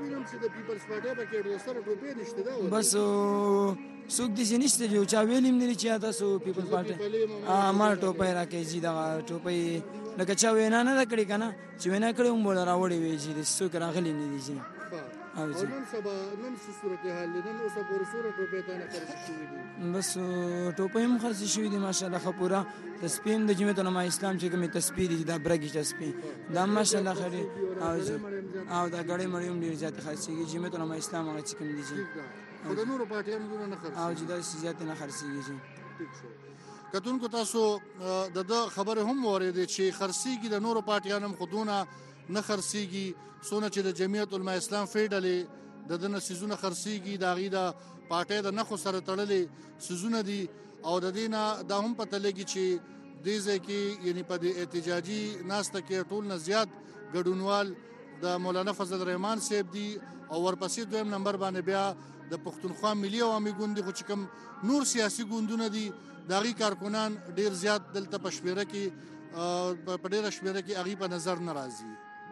بس څوک دې نشته جو چا ویلیم نه چې تاسو پیپل پارټي ما ټوپې راکې جی دا ټوپې لکه چا وینا نه کړی کنه چې وینا کړی هم بوله راوړی وی چې څوک راغلی نه دي جی او نن سبا نن صورتحال نن اوسه پورې سوره ټوپې ته نه خرڅ شوې دي بس ټوپې هم خرڅ شوې دي ماشاءالله خپورا تسبیح د جمعیت علماء اسلام چې کومه تسبیح دي دا برګی تسبیح دا ماشاءالله خري او دا غړې مړې هم ډیر زیات خرڅيږي جمعیت علماء اسلام هغه چې کوم دي جی خو د نورو پارټیانو نه خرڅ او چې دا زیات نه خرڅيږي جی کتونکو تاسو د خبره هم ورېده چې خرڅيږي د نورو پارټیانو خودونه نه خرڅيږي سونه چې د جمعیت علماء اسلام فیډلې د دنه سيزونه خرڅيږي دا غي د پارټي د نخو سره تړلې سيزونه دي او د دینه دا هم پته لګي چې د ځکه یعنی په د احتجاجي ناسته کې ټول نه زیات ګډونوال د مولانا فضل الرحمن صاحب دي او ورپسې دویم نمبر باندې بیا د پښتونخوا ملي عوامي ګوند خو چې کوم نور سیاسي ګوندونه دي داغي کارکونان ډیر زیات دلته پښویره کې په ډیره شمیره کې اغي په نظر ناراضي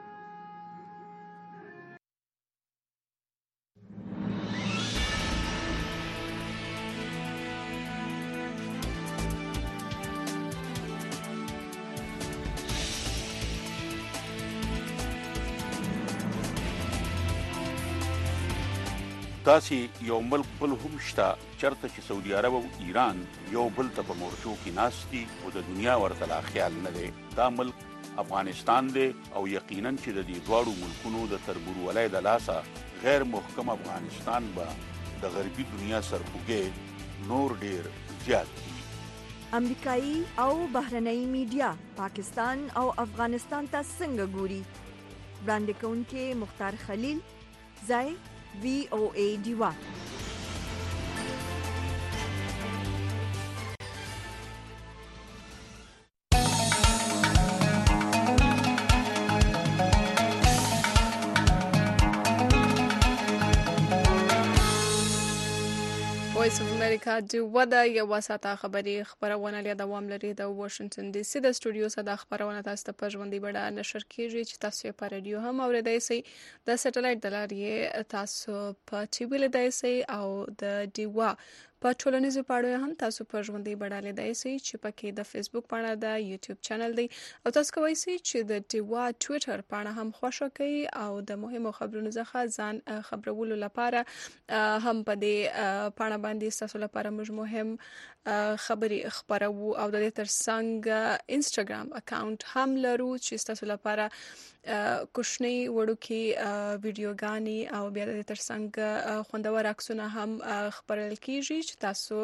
تاسې یو ملک بل هم شته چرته چې سعودي عرب او ایران یو بل ته په مورچو کې ناست دي او د دنیا ورته لا خیال نه دی دا ملک افغانستان دی او یقینا چې د دې دواړو ملکونو د تربورولۍ د لاسه غیر محکم افغانستان به د غربي دنیا سرخوږی نور ډیر زیات دي امریکایي او بهرنۍ میډیا پاکستان او افغانستان ته څنګه ګوري وړاندې کوونکې مختار خلیل ځای VOA دیوا وایس اف امریکا دیوا د یو ساعته خبري خبرونه لري دوام لري د واشنگټن ډي سي د سټوډیو څخه خبرونه تاسو ته په ژوندۍ بڼه نشر کیږي چې تاسو په رادیو هم اوریدای شئ د سټلایټ د لارې تاسو په ټي وي لیدای شئ او د دیوا په ټولنیزو پاڼو هم تاسو په ژوندۍ بڼه لیدای شئ چې پکې د فیسبوک پاڼه د یوټیوب چینل دی او تاسو کولی شئ چې د دیوا ټوئیټر پاڼه هم خوښه کړئ او د مهمو خبرونو څخه ځان خبرولو لپاره هم په دې پاڼه باندې تاسو لپاره موږ مهم خبري خبرو او د دې ترڅنګ انستګرام اکاونټ هم لرو چې تاسو لپاره کوشنی وړوکی ویډیوګانی او بیا د ترڅنګ خوندور عکسونه هم خبرل کیږي چې تاسو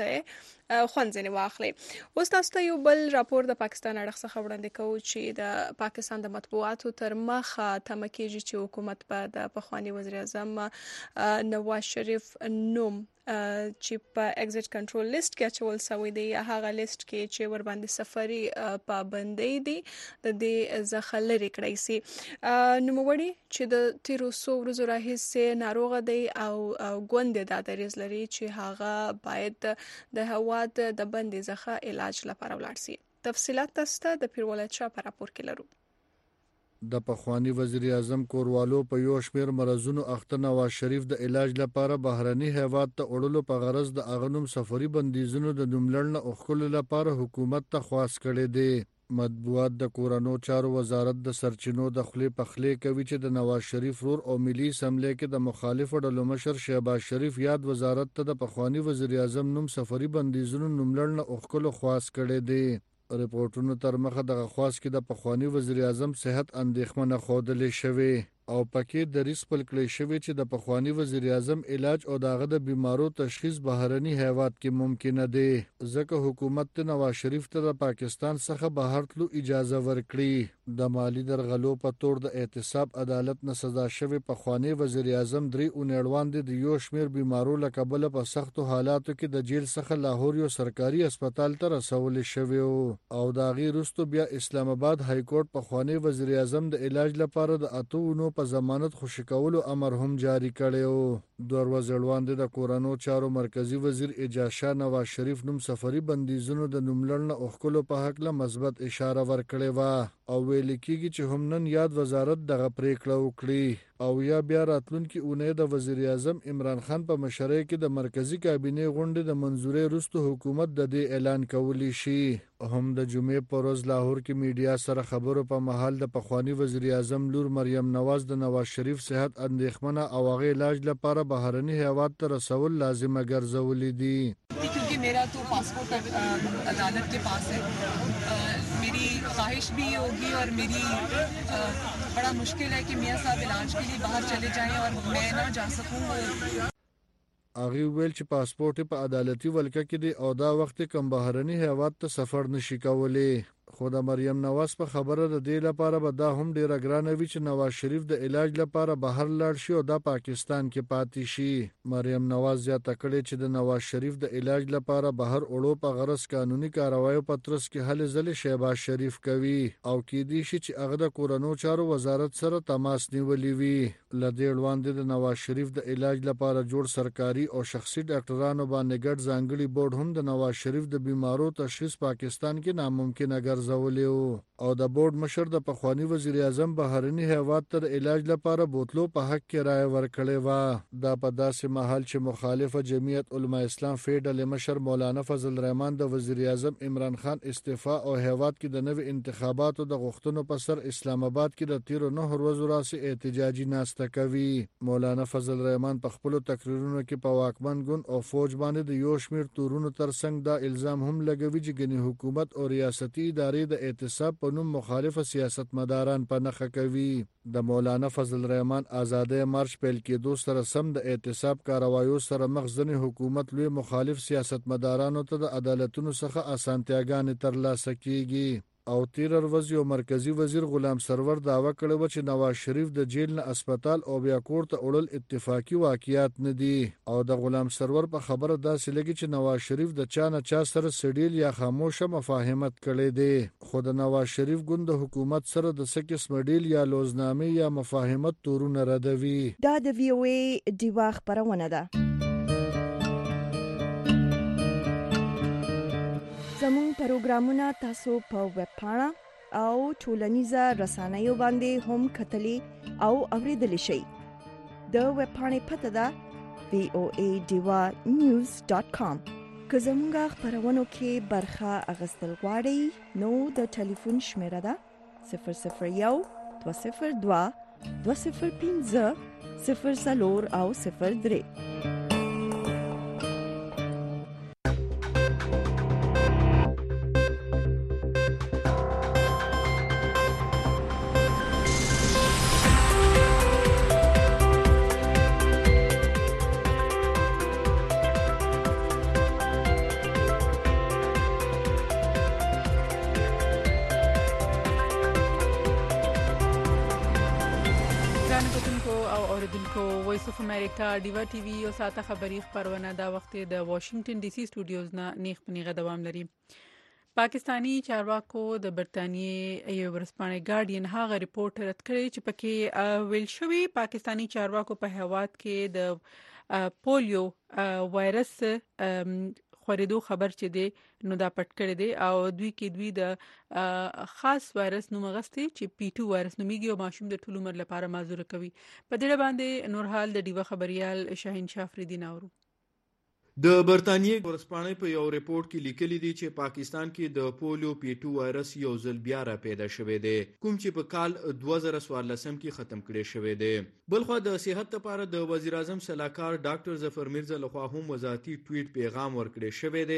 ته خوندنه واخلي. اوس تاسو ته یو بل راپور د پاکستان اړخ څخه وړاندې کوو چې د پاکستان د مطبوعاتو تر مخه تمه کیږي چې حکومت په د پخوانی وزیر اعظم نواز شریف نوم چې په ایگزیټ کنټرول لیست کې اچول شوی دی هغه لیست کې چې ور باندې سفري پابندۍ دي د دې ځخه لري کړی سي نوموړي چې د تیرو سو ورځو راهیسې ناروغه دی او ګوند د دریز لري چې هغه باید د هوا د بندي ځخه علاج لپاره ولاړ سي. تفصيلات تاسو ته د پیرولای چا په راپور کې لرو. د پخوانی وزیر اعظم کوروالو په یو شمیر مرزونو اخته نواز شریف د علاج لپاره بهرني هیواد ته وړلو په غرض د اغنوم سفري بندیزونو د نوملړ او خپل لپاره حکومت ته خواست کړي دي. مطبوعات د کورونو چارو وزارت د سرچینو د خلی پخلې کوي چې د نواز شریف رور او ملي اسمبلی کې د مخالفو ډلو مشر شهباز شریف یاد وزارت ته د پخوانی وزیر اعظم نوم سفري بندیزونو نوملړ او خپل خواست کړي دي. ریپورتونو تر مخه د خواص کې د پخوانی وزیر اعظم صحت اندېښمنه خوده شوې او پکې د ریس خپل کړی شوی چې د پخوانی وزیر اعظم علاج او داغه د بیمارو تشخیص بهرني هیواد کې ممکن دی ځکه حکومت نواز شریف ته د پاکستان څخه بهر تلو اجازه ورکړي د مالی درغلو په تور د احتساب عدالت نه سزا شوی پخوانی وزیر اعظم 3 اونړوان د یو شمیر بیمارو لکبل په سختو حالاتو کې د جیل څخه لاهور یو سرکاري هسپتال ته رسول شوی او داغي رستو بیا اسلام آباد های کورټ پخوانی وزیر اعظم د علاج لپاره د اتو په ضمانت خوشی کولو امر هم جاری کړی 2 ورځې وړاندې د کورونو چارو مرکزی وزیر اعجاز شاه نواز شریف نوم سفری بندیزونو د نوملړ اوخکلو په حق له مثبت اشاره ورکړې و او ویل کېږي چې هم نن یاد وزارت دغه پریکړه وکړي او یا بیا راتلونکي اونۍ د وزیر اعظم عمران خان په مشرۍ کې د مرکزی کابینه غونډې د منځوري وروسته حکومت د دې اعلان کولی شي هم د جمعې په ورځ لاهور کې میډیا سره خبرو په محل د پخوانی وزیر اعظم لور مریم نواز د نواز شریف صحت اندېښمنه او هغه علاج لپاره بهرني هیواد ته رسول لازمه ګرځولې دي क्योंकि मेरा तो पासपोर्ट अदालत के पास है मेरी ख्वाहिश भी होगी और मेरी बड़ा मुश्किल है कि मियाँ साहब इलाज के लिए बाहर चले जाएं और मैं ना जा सकूं هغه ویل چې پاسپورت په عدالتي ولکه کې دی او دا وخت کم بهرني هیواد ته سفر نشي کولای خو د مریم نواز په خبره د دې لپاره به دا هم ډیره ګرانه وي چې نواز شریف د علاج لپاره بهر لاړ شي او د پاکستان کې پاتې شي مریم نواز زیاته کړې چې د نواز شریف د علاج لپاره بهر اړو په غرض قانوني کاروایو پترس کې هلې ځلې شهباز شریف کوي او کې دي چې هغه د کورونو چارو وزارت سره تماس نیولې وي لدې وړاندې د نواز شریف د علاج لپاره جوړ سرکاري او شخصي ډاکټرانو باندې ګډ ځانګړي بورډ هم د نواز شریف د بیمارو تشخیص پاکستان کې ناممکن ګرځولیو او د بورډ مشر د پخوانی وزیر اعظم بهرني هیواد ته د علاج لپاره بوتلو په حق کې رائے ورکړې و دا په داسې محل چې مخالفه جمعیت علماء اسلام فیډرل مشر مولانا فضل الرحمن د وزیر اعظم عمران خان استعفا او هیواد کې د نوې انتخاباتو د غوښتنو په سر اسلام آباد کې د 13 ورځې راځي احتجاجي ناسته کوي مولانا فضل الرحمن په خپل تقریرونو کې په واکمن ګوند او فوج باندې د یو شمیر تورونو ترڅنګ دا الزام هم لګوي چې ګنې حکومت او ریاستي ادارې د اعتصاب په نوم مخالفه سیاستمداران په نخښه کوي د مولانا فضل الرحمن آزادۍ مارچ پیل کېدو سره سم د اعتصاب کاروایو سره مخزن حکومت لوی مخالف سیاستمدارانو ته د عدالتونو څخه اسانتیاګانې ترلاسه کیږي او 13 ورځې یو مرکزی وزیر غلام سرور داوا کړی و چې نواز شریف د جیل نه اسپیټال او بیا کور ته وړل اتفاقی واقعیات نه دي او د غلام سرور په خبره داسې لګي چې نواز شریف د چا نه چا سره سړیل یا خاموشه مفاهمت کړي دي خو د نواز شریف ګوند د حکومت سره د سکه سمډیل یا لوزنامه یا مفاهمت تورونه ردوي دا د وی او ای دیوا خبرونه ده زمون پروګرامونه تاسو په ویب پاڼه او ټولنیزه رسنیو باندې هم کتلی او اوریدلی شئ د ویب پاڼې پته ده voadiva.news.com که زمونږ خبرونو کې برخه اخیستل غواړئ نو د ټلیفون شمیره ده 001 202 205 04 او 03 وایس اف امریکا ډیوا ټي وي او ساته خبری خبرونه دا وخت د واشنگټن ډي سي سټوډیوز نه نیغ پنیغه دوام لري پاکستانی چارواکو د برتانیې یو ورسپانې ګارډین هغه ریپورت رد کړی چې پکې ویل شوی پاکستانی چارواکو په هواد کې د پولیو وایرس خورېدو خبر چې دی نو دا پټ کړی دی او دوی د خاص وایرس نوم غستې چې پی 2 وایرس نوميږي او ماشوم د ټول عمر لپاره معذور کوي په دې باندې نور حال د ډیوا خبريال شاهین شافریدی ناورو د برتانیې ورسپانې په یو ریپورت کې لیکلي دي چې پاکستان کې د پولیو پی 2 وایرس یو ځل بیا را پیدا شوی دی کوم چې په کال 2014 کې ختم کړي شوی دی بلخو د صحت لپاره د وزیر اعظم صلاحکار ډاکټر ظفر میرزا لخوا هم وزارتي ټویټ پیغام ورکړی شوی دی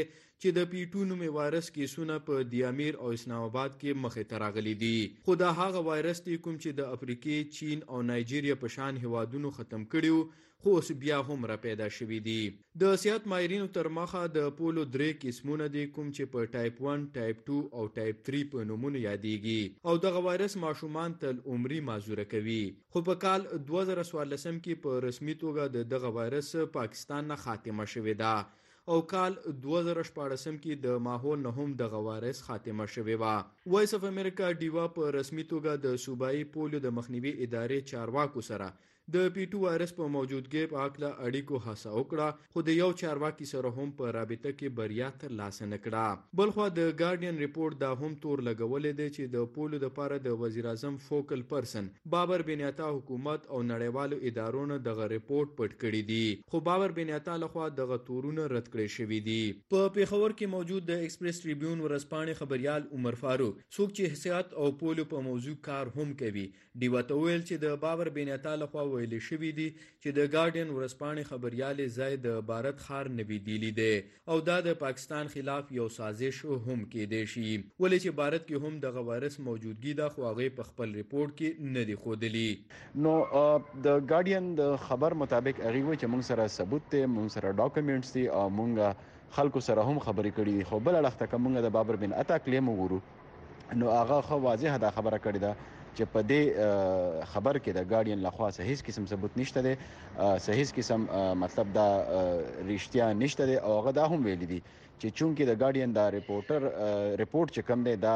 چې د پی 2 نومي وایرس کیسونه په دیامیر او اسلام آباد کې مخې ته راغلي دي. خو دا هغه وایرس دی کوم چې د افریقې، چین او نایجیریا په شان هیوادونو ختم کړیو، خو اوس بیا هم را پیدا شوي دي. د صحت ماهرینو تر مخه د پولو 3 قسمونه دي کوم چې په ټایپ 1، ټایپ 2 او ټایپ 3 په نومونو یادېږي او دغه وایرس ماشومان تل عمري معذوره کوي. خو په کال 2014 کې په رسمي توګه دغه وایرس پاکستان نه خاتمه شوې ده او کال 2014 کې د ماحول نه هم دغه وایرس خاتمه شوې وه. وایس اف امریکا ډیوا په رسمي توګه د صوبایي پولیو د مخنیوي ادارې چارواکو سره د پی 2 وایرس په موجودګۍ په اړه اړیکو هڅه وکړه، خو د یو چارواکي سره هم په رابطه کې بریا ترلاسه نه کړه. بلخوا د ګارډین ریپورت دا هم تور لګولې دی چې د پولو لپاره د وزیر اعظم فوکل پرسن بابر بن عطا حکومت او نړیوالو ادارونو دغه ریپورت پټ کړی دی، خو بابر بن عطا لخوا دغه تورونه رد کړی شوي دي. په پیښور کې موجود د ایکسپریس ټریبیون ورځپاڼې خبريال عمر فاروق څوک چې حساسیت او پولو په موضوع کار هم کوي ډیوا ته ویل چې د بابر بن عطا لخوا ویل شوی دی چې د ګارډین ورځپاڼې خبريال ځای د بھارت خار نوی دیلی دی او دا د پاکستان خلاف یو سازش هم کېدی شي، ولې چې بھارت کې هم دغه وایرس موجودګي ده خو هغه په خپل ریپورت کې نه دی ښودلی. نو د ګارډین د خبر مطابق هغه وایي چې موږ سره ثبوت دی، موږ سره ډاکومېنټس دي او موږ خلکو سره هم خبرې کړې دي. خو بل اړخ ته موږ د بابر بن عطا کلیم وګورو نو هغه خو واضح دا خبره کړې ده چې په دې خبر کې د ګارډین لخوا صحیح قسم ثبوت نشته دی، صحیح قسم مطلب دا رښتیا نشته دی او هغه دا هم ویلي دي چې چونکې د ګارډین دا ریپورت چې کوم دی دا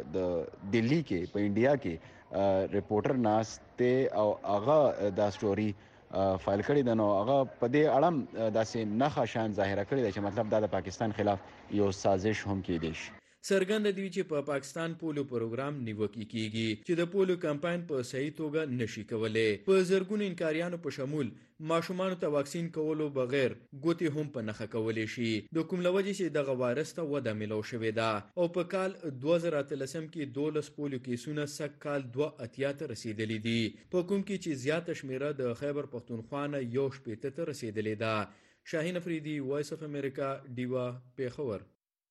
د دلی کې په انډیا کې ریپورټر ناسته او هغه دا سټوري فایل کړی ده نو هغه په دې اړه داسې نښه شان ظاهره کړی ده چې مطلب دا د پاکستان خلاف یو سازش هم کېدی شي. څرګنده دی چې په پاکستان پولو پروګرام نیوکه کیږي چې د پولو کمپاین په صحیح توګه نشي کولای. په زرګونو انکاریانو په شمول ماشومان ته واکسین کولو بغیر ګوتې هم په نخښه کولای شي د کوم لوجې چې دغه وایرس ته وده ملو شوې ده او په کال 2013 کې 12 پولو کیسونه سږ کال 2 ته رسیدلې دي، په کوم کې چې زیاته شمیره د خیبر پختونخوا نه 1 ته رسیدلې ده. شاهین افریدي، وایس اف امریکا، ډیوا، پیښور.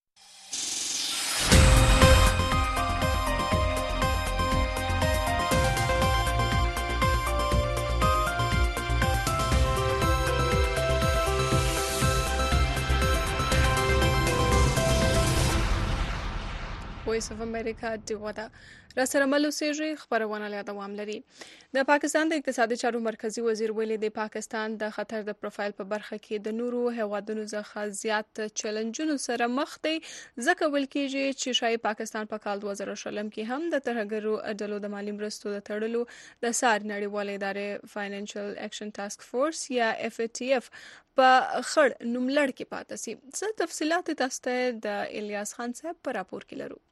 وایس اف امریکا ډیوا ده. را سره ملو سیږي خبرونه لا دوام لري. د پاکستان د اقتصادي چارو مرکزی وزیر ویلي د پاکستان د خطر د پروفایل په برخه کې د نورو هیوادونو څخه زیات چیلنجونو سره مخ دی، ځکه ویل کېږي چې شاید پاکستان په کال 2020 کې هم د ترهګرو ډلو د مالی مرستو د تړلو د سار نړیوال ادارې فاینانشل اکشن ټاسک فورس یا FATF په خړ نوملړ کې پاتې سي. څه تفصيلات تاسو ته د الیاس خان صاحب په راپور کې لرو.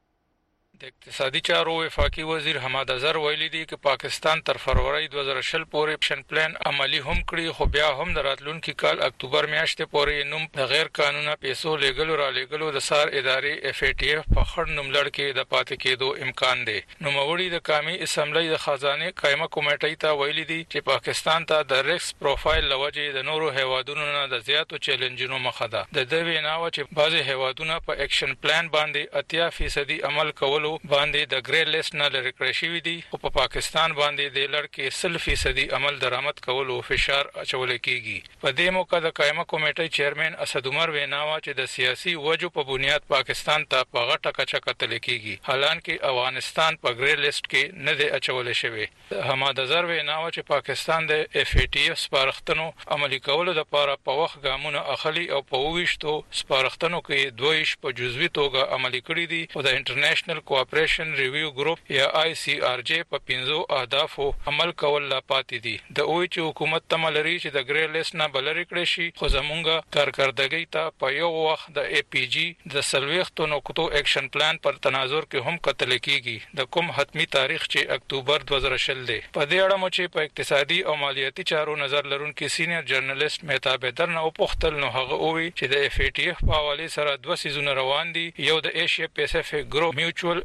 د اقتصادي چارو وفاقي وزیر حماد اظهر ویلي دی چې پاکستان تر فروری 2020 پورې اکشن پلان عملی هم کړی، خو بیا هم د راتلونکي کال اکتوبر میاشتې پورې نوم د غیر قانوني پیسو لیږلو را لیږلو د سار ادارې FATF په خړ نوملړ کې د پاتې کېدو امکان دی. نوموړي د قومي اسمبلی د خزانه قائمه کمیټې ته ویلي دی چې پاکستان ته د ریسک پروفایل لوجې د نورو هیوادونو نه د زیاتو چیلنجونو مخه ده. د دوی ویناوه چې بعضي هیوادونه په اکشن پلان باندې 80% عمل کولو باندې د ګری لیست نه لري کړی شوی دی، او په پاکستان باندې د لړ کې 100% عمل درآمد کولو فشار اچول کیږي. په دې موقع د قائمه کمیټې چیرمن اسد عمر ویناوه چې د سیاسي وجو په بنیاد پاکستان ته په غټه کچه کتل کیږي، حالانکه افغانستان په ګری لیست کې نه دی اچول شوی. حماد اظهر ویناوه چې پاکستان د FATF سپارښتنو عملي کولو لپاره په وخت ګامونه اخلي او په 22 سپارښتنو کې 2 په جزوي توګه عملي کړي دي او د انټرنیشنل کوآپریشن ریویو ګروپ یا ICRJ په 5 اهدافو عمل کول لا پاتې دي. د اوی چې حکومت تملري چې د ګری لیست نه بلری کړی شي، خو زمونږه کارکردګۍ ته په یو وخت د APG د سلويختو نقطو اکشن پلان پر تناظر کې هم کتل کیږي، د کوم حتمی تاریخ چې اکتوبر 2020 دی. په دې اړه مو چې په اقتصادي او مالیاتي چارو نظر لرونکي سینیئر جرنالست مهتاب در نه وپوښتل، نو هغه اوی چې د FATF په حواله سره 2 سيزونه روان دي. یو د ایشیا پیسفیک ګروپ میوچوال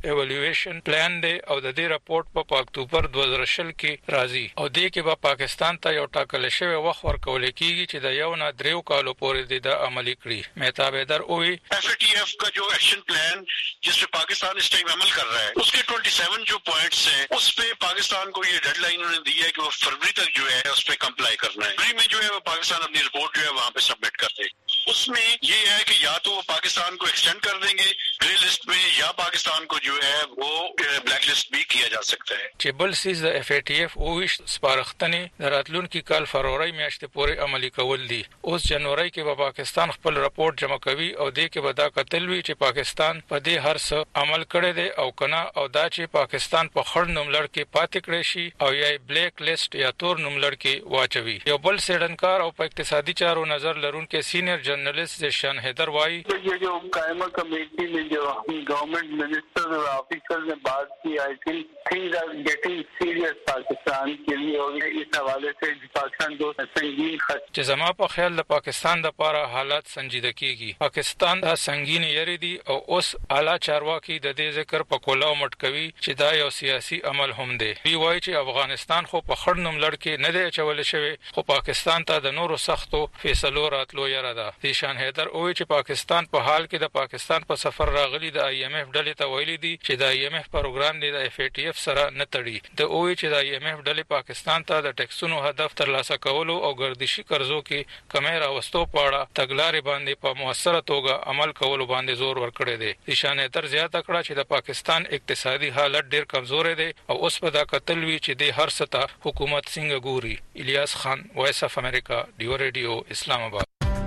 ایوالویشن پلان دی او د دې راپورټ په اکتوبر 2020 کې راځي او دې کې به پاکستان ته یو ټاکل شوی وخت ورکول کیږي چې د یو نه دریو کالو پورې د عملی کړي مهتاب حیدر اووی FATF का जो एक्शन प्लान जिस पे पाकिस्तान इस टाइम अमल कर रहा है उसके 27 जो पॉइंट्स हैं उस पे पाकिस्तान को ये डेडलाइन उन्होंने दी है कि वो फरवरी तक जो है उस पे कंप्लाई करना है। फरवरी में जो है वो पाकिस्तान अपनी रिपोर्ट जो है वहाँ पे सबमिट कर दे। उसमें ये है कि या तो वो पाकिस्तान को एक्सटेंड कर देंगे ग्रे लिस्ट में या पाकिस्तान को जो है वो ब्लैक लिस्ट भी किया जा सकता है। چې بل سیز د FATF اوویش سپارښتنې د راتلونکي کال فروری میاشتې پورې عملی کول دي. اوس جنوري کې به پاکستان خپل راپورټ جمع کوي او دې کې به دا کتل وی چې پاکستان په دې هر څه عمل کړی دی او کنه او دا چې پاکستان په خړ نوملړ کې پاتې کړی شي او یا بلیک لیست یا تور نوملړ کې واچوي. یو بل سیډنکار او په اقتصادي چارو نظر لرونکي سینیئر جرنالست زیشان حیدر وايي ये जो कायमा कमेटी में जो गवर्नमेंट मिनिस्टर और ऑफिसर्स ने बात की I think things are getting serious Pakistan के लिए और इस हवाले से पाकिस्तान को संगीन چې زما په خیال د پاکستان د لپاره حالات سنجیده کیږي. پاکستان دا سنگین یری دي او اوس اعلی چارواکي د دې ذکر په کولاو مټکوي چې دا یو سیاسي عمل هم دی. وی وایي چې افغانستان خو په خړ نوملړ کې نه دی چول شوی خو پاکستان ته د نورو سختو فیصلو راتلو یره ده. زیشان حیدر اوی چې پاکستان په حال کې د پاکستان په سفر راغلي د IMF ډلې ته ویلي دي چې د IMF پروګرام دی د FATF سره نه تړي. د اوی چې د IMF ډلې پاکستان ته د ټیکسونو هدف ترلاسه کولو او ګردشي قرضو کې کمې راوستو پاړه تګلارې باندې په موثره توګه عمل کولو باندې زور ورکړی دی. زیشان حیدر زیاته کړه چې د پاکستان اقتصادي حالت ډیر کمزور دی او اوس په دا کتل وی چې د هر ستا حکومت څنګه ګوري. الیاس خان وایس اف امریکا ډیو ریډیو اسلام آباد.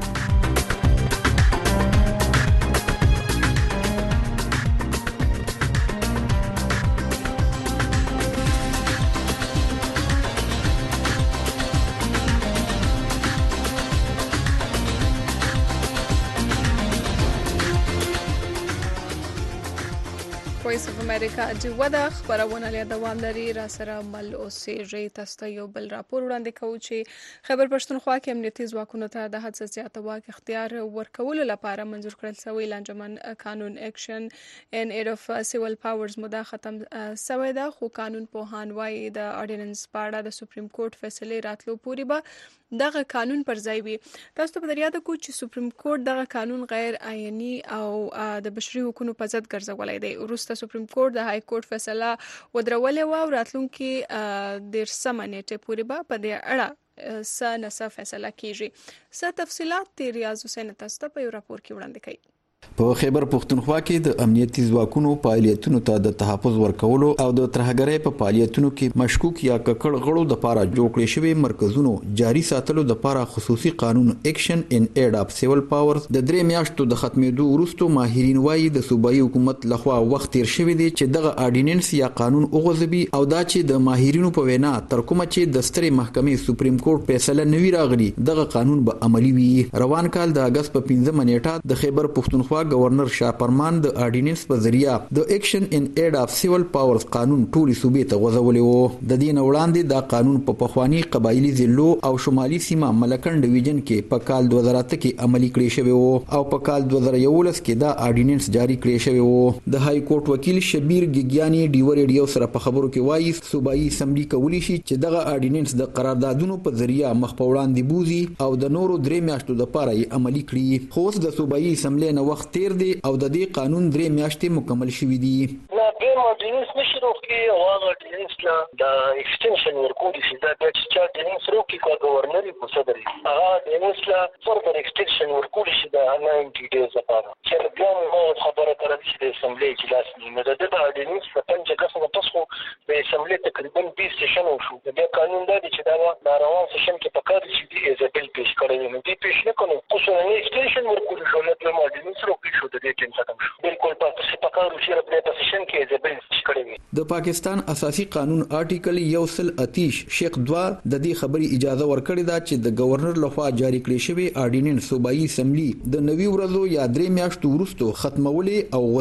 وایس اف امریکا چې ودا خبرونه له دوام لري را سره مل اوسېږي. تاسو ته یو بل راپور وړاندې کوو چې خیبر پښتونخوا کې امنیتي ځواکونو ته د حد زیاته واک اختیار ورکولو لپاره منظور کړل شوی لانجمن قانون اکشن ان ایر اف سیویل پاورز موده ختم شوی ده خو قانون په هان وای د اورډیننس پاړه د سپریم کورټ فیصله راتلو پورې به دغه قانون پر ځای وي. تاسو ته یاد کو چې سپریم کورټ دغه قانون غیر آئینی او د بشري حقوقو په ضد ګرځولای دی. وروسته سپریم کورټ د های کورټ فیصله ودرولې و او راتلونکي د سمنېټه پورې به په دې اړه سنه فیصله کیږي. څه تفصيلات ریاض حسین تاسو ته په یو راپور کې وړاندې کړي. په خیبر پښتونخوا کې د امنیتي ځواکونو فعالیتونو ته د تحفظ ورکولو او د ترهګرۍ په فعالیتونو کې مشکوک یا ککړ غړو د لپاره جوړ کړی شوی مرکزونو جاري ساتلو د لپاره خصوصي قانون اکشن ان ایډ اف سیویل پاورز د 3 میاشتو د ختمېدو وروسته ماهرین وایي د صوبایي حکومت لخوا وخت تیر شوی دی چې دغه اورډیننس یا قانون وغوځوي او دا چې د ماهرینو په وینا تر کومه چې د سترې محکمې سپریم کورټ فیصله نوي راغلي دغه قانون به عملی وي. روان کال د اگست په 15 نیټه د خیبر پښتونخوا گورنر شاه فرمان د اورډیننس په ذریعہ د اکشن ان ایډ اف سیویل پاورز قانون ټولي صوبې ته غوځولې وو. د دې وړاندې دا قانون په پخوانی قبایلی ضلعو او شمالي سیمه ملکن ډیویژن کې په کال 2008 کې عملی کړی شوی وو او په کال 2011 کې دا اورډیننس جاری کړی شوی وو. د های کورټ وکیل شبیر ګیګیانی ډیو ریډیو سره په خبرو کې وایي صوبایي اسمبلی کولی شي چې دغه اورډیننس د قراردادونو په ذریعہ مخ په وړاندې بوزي او د نورو 3 میاشتو لپاره یې عملی کړي. خو اوس د صوبایي اسمبلی نه وخت تیر دی او د دې قانون 3 میاشتې مکمل شوې دي. نه به ماډینس نشو کې او هغه اورډیننس د ایکستنشن ورکول شي دا چې اورډیننس روکي کا گورنر په صدر هغه اورډیننس لا فردر ایکستنشن ورکول شي د 90 ډیز لپاره چې بیا مو خبره کړل شي د اسمبلی اجلاس نه د اورډیننس په پنځه کسانو تاسو د اسمبلی تقریبا 20 سیشن وشو. د قانون دا چې دا روان سیشن کې پکار شي د ایزابل پیش کړی نه دی پیش نه کوي خو څنګه ایکستنشن ورکول شو د اورډیننس روکي شو د دې بالکل په پکارو شي په پوزیشن کې زبر کړی. د پاکستان اساسي قانون آرټیکل 130 شیخ 2 د دې خبري اجازه ورکړې ده چې د گورنر لخوا جاری کړی شوی اورډیننس صوبایي اسمبلی د 90 ورځو یا 3 میاشتو وروسته ختمولې او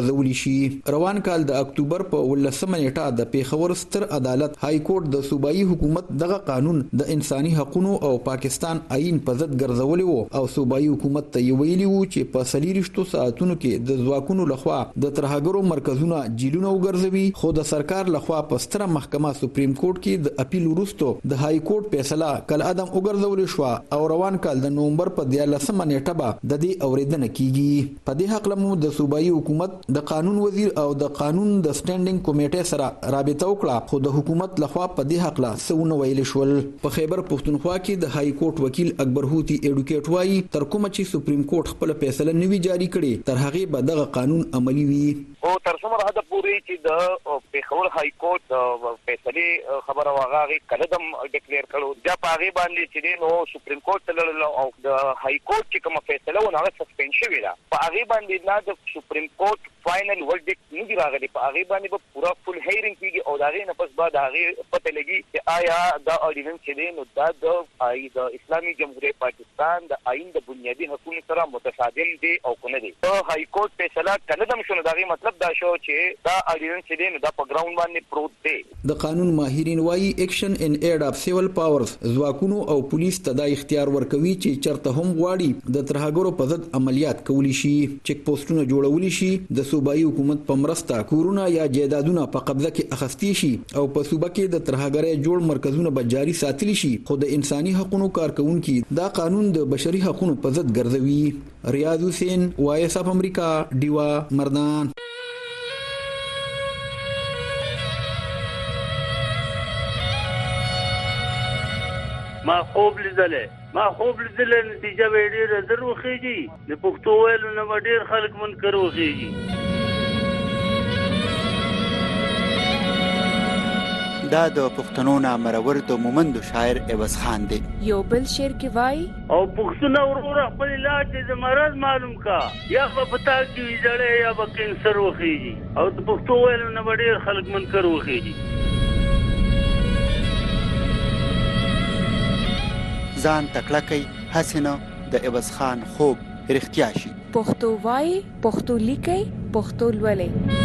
وغځول شي. روان کال د اکتوبر په 18 نیټه د پیښور ستر عدالت های کورټ د صوبایي حکومت دغه قانون د انساني حقوقو او پاکستان آئین په ضد ګرځولي وو او صوبایي حکومت ته ویلي وو چې په 24 ساعتونو کې د ځواکونو لخوا د ترهګرو مرکزونه جیلونه وګرځوي. خو د سرکار لخوا په ستره محکمه سپریم کورټ کې د اپیل وروسته د های کورټ فیصله کل عدم وګرځول شو او روان کال د نومبر په 13 نیټه به د دې اوریدنه کیږي. په دې حق لمو د صوبایي حکومت د قانون وزیر او د قانون د سټینډینګ کمیټې سره رابطه وکړه خو د حکومت لخوا په دې حق لا څه ویل شول. په خیبر پښتونخوا کې د های کورټ وکیل اکبر هوتی ایډوکیټ وايي تر کومه چې سپریم کورټ خپل فیصله نوي جاری کړي تر هغه به دغه قانون عملی وي. او تر څومره حد پورې چې د پیښور های کورټ د فیصله خبره واغه کله دم ډیکلیئر کړو دا پاغي باندې چې نو سپریم کورټ تلل او د های کورټ چې کوم فیصله و هغه سسپند شوی دا پاغي باندې نه د سپریم کورټ فائنل ورډکټ نه دی راغلی. پاغي باندې به پورا فل هیرینګ کیږي او داغه نه پس بعد هغه پته لګي چې آیا دا اورډیننس چې نو دا د اسلامي جمهوریت پاکستان د آئین د بنیادی حقوقو سره متصادم دی او کنه دی. های کورټ فیصله کله دم شنو داغه مطلب دا شو چې دا اورډیننس چې نو دا په ګراوند باندې پروت دی. د قانون ماهرین وايي اکشن ان ایډ اف سیول پاورز ځواکونو او پولیس ته دا اختیار ورکوي چې چرته هم غواړي د ترهګرو په ضد عملیات کولی شي. چک پوسټونه جوړولی شي د صوبایي حکومت په مرسته کورونه یا جایدادونه په قبضه کې اخیستی شي او په صوبه کې د ترهګرۍ جوړ مرکزونه به جاری ساتلی شي. خو د انساني حقوقو کارکونکو دا قانون د بشري حقوقو په ضد ګرځوي. ریاض حسین وایس اف امریکا دیوا مردان. ما خوب لیدلې نتیجه به ډېره زر وخیږي د پښتو ویلو نه ډېر خلک منکر وخیږي. دا د پښتنو نامرور د مومند شاعر عوض خان دی. یو بل شعر کې وای او پښتنو ورور خپل علاج د مرض معلوم کا یا په پتا کې ویځړې یا په کینسر وخیږي او د پښتو ویلو نه ډېر خلک منکر وخیږي. ځان تکړه کوي حسنه د عوض خان خوب رښتیا شي. پښتو وای پښتو لیکي پښتو لولي.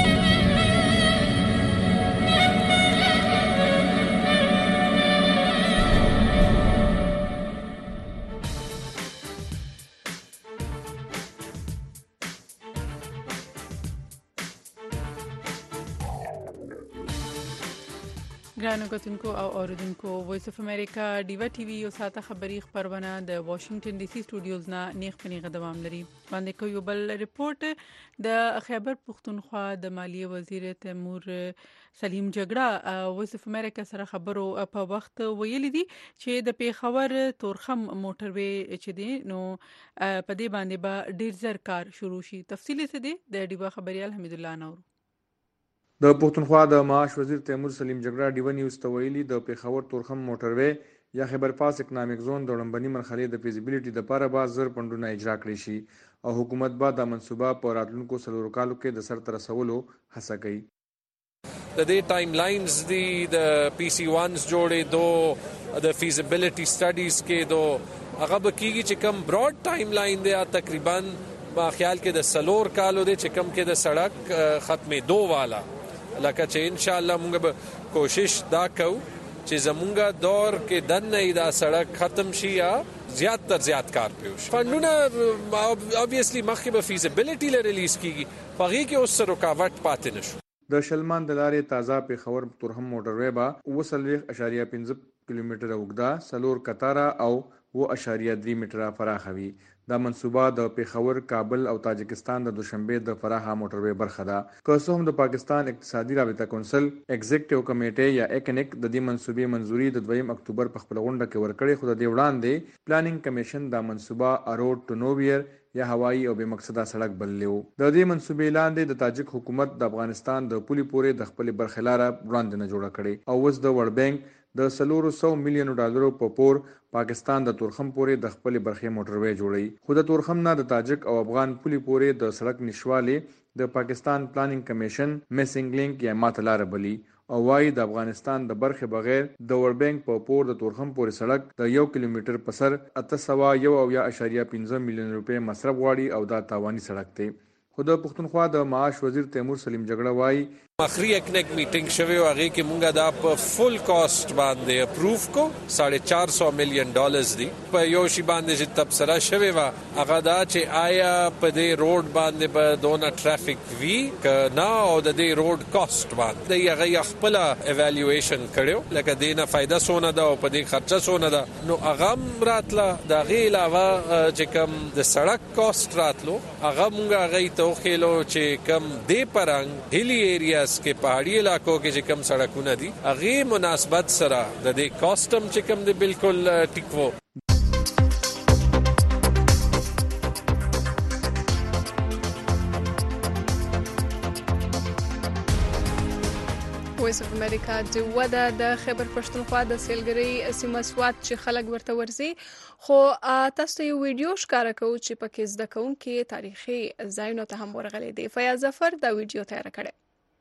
ګرانو کتونکو او اوریدونکو وایس اف امریکا ډیوا ټي وی یو ساته خبری خبرونه د واشنگټن ډي سي سټوډیوز نه نیغ پنیغه دوام لري. باندې کوي بل ریپورت د خیبر پښتونخوا د مالیه وزیر تیمور سلیم جګړه وایس اف امریکا سره خبرو په وخت ویلي دي چې د پیښور تورخم موټروي چې دی نو په دې باندې به ډیر زر کار شروع شي. تفصیلی څه دی د ډیوا خبريال حمید الله نور. د پښتونخوا د معاش وزیر تیمور سلیم جګړه ډیو نیوز ته ویلي د پیښور تورخم موټروي یا خیبر پاس اکنامک زون د لومبني مرحله د فیزیبিলিټي د لپاره به زر پندونه اجرا کړی شي او حکومت به د منصوبه په راتلونکو سلورو کالو کې د سر تر رسولو هڅه کوي. د دې ټایم لاینز دی د پی سی 1s جوړې دو د فیزیبিলিټي سټډیز کې دو هغه به کیږي چې کم براډ ټایم لاین دی تقریبا ما خیال کې د سلور کالو دی چې کم کې د سړک ختمې دو والا لکه چې ان شاء الله موږ به کوشش دا کوو چې زمونږ دور کې دنه دا سړک ختم شي یا زیات تر زیات کار پیوش. فندونه obviously مخکې به فیزیبিলিټي ل ریلیز کیږي پغې کې اوس رکاوټ پاتې نشو. د شلمان د لارې تازه پیښور تورخم موټروي به 30.5 کیلومتره اوږده سلور کتاره او 2.3 میټره فراخه وي. دا منصوبه د پیښور کابل او تاجکستان د دوشنبه د فراخه موټروي برخه ده. که څه هم د پاکستان اقتصادي رابطه کونسل ایگزیکټیو کمیټه یا ایکنیک د دې منصوبې منزوري د 2 اکتوبر په خپل غونډه کې ورکړې خو د دې وړاندې پلانینګ کمیشن دا منصوبه اروډ ټو نوویر یا هوایی او بے مقصده سړک بللیو. د دې منصوبې لاندې د تاجک حکومت د افغانستان د پولي پورې د خپل برخلاره وړاندې نه جوړه کړي او اوس د ورلد بانک د $100 مليون په پور پاکستان د تورخم پورې د خپل برخې موټروي جوړي. خو د تورخم نه د تاجک او افغان پولي پورې د سړک نشواله د پاکستان پلانینګ کمیشن میسنګ لینک یا ماتلار بلی او وايي د افغانستان د برخې بغیر د ورلد بانک په پور د تورخم پورې سړک د 1 کیلومتر په سر 801.5 ملیون روپے مصرف غواړي او دا تاواني سړک دی. خو د پښتونخوا د معاش وزیر تیمور سلیم جګړه وایي اخري اکنیک میټینګ شوی او هغه کې مونږه دا په فل کاست باندې اپروف کو $450 مليون دی په یو شی باندې چې تبصره شوی و هغه دا چې آیا په دې روډ باندې به دونه ټرافیک وی کنا او د دې روډ کاست باندې هغه خپل ایوالویشن کړو لکه دینه فائدہ سونه ده او په دې خرچه سونه ده نو هغه راتله د غی علاوه چې کم د سړک کاست راتلو هغه مونږه غي توخیلو چې کم دې پرنګ هلی ایریا کې پہاڑی علاقوں کې چې کم سړکونه دي هغه مناسبت سره د دې کاستم چې کم دي بالکل ټیکو. وایس اف امریکا د ودا د خیبر پښتونخوا د سیلګری سیمه سوات چې خلک ورته ورزي خو تاسو یو ویډیو ښکاره کوو چې پکې زده کوونکي تاریخي ځایونو ته هم ورغلي دي. فیاض ظفر دا ویډیو تیار کړی.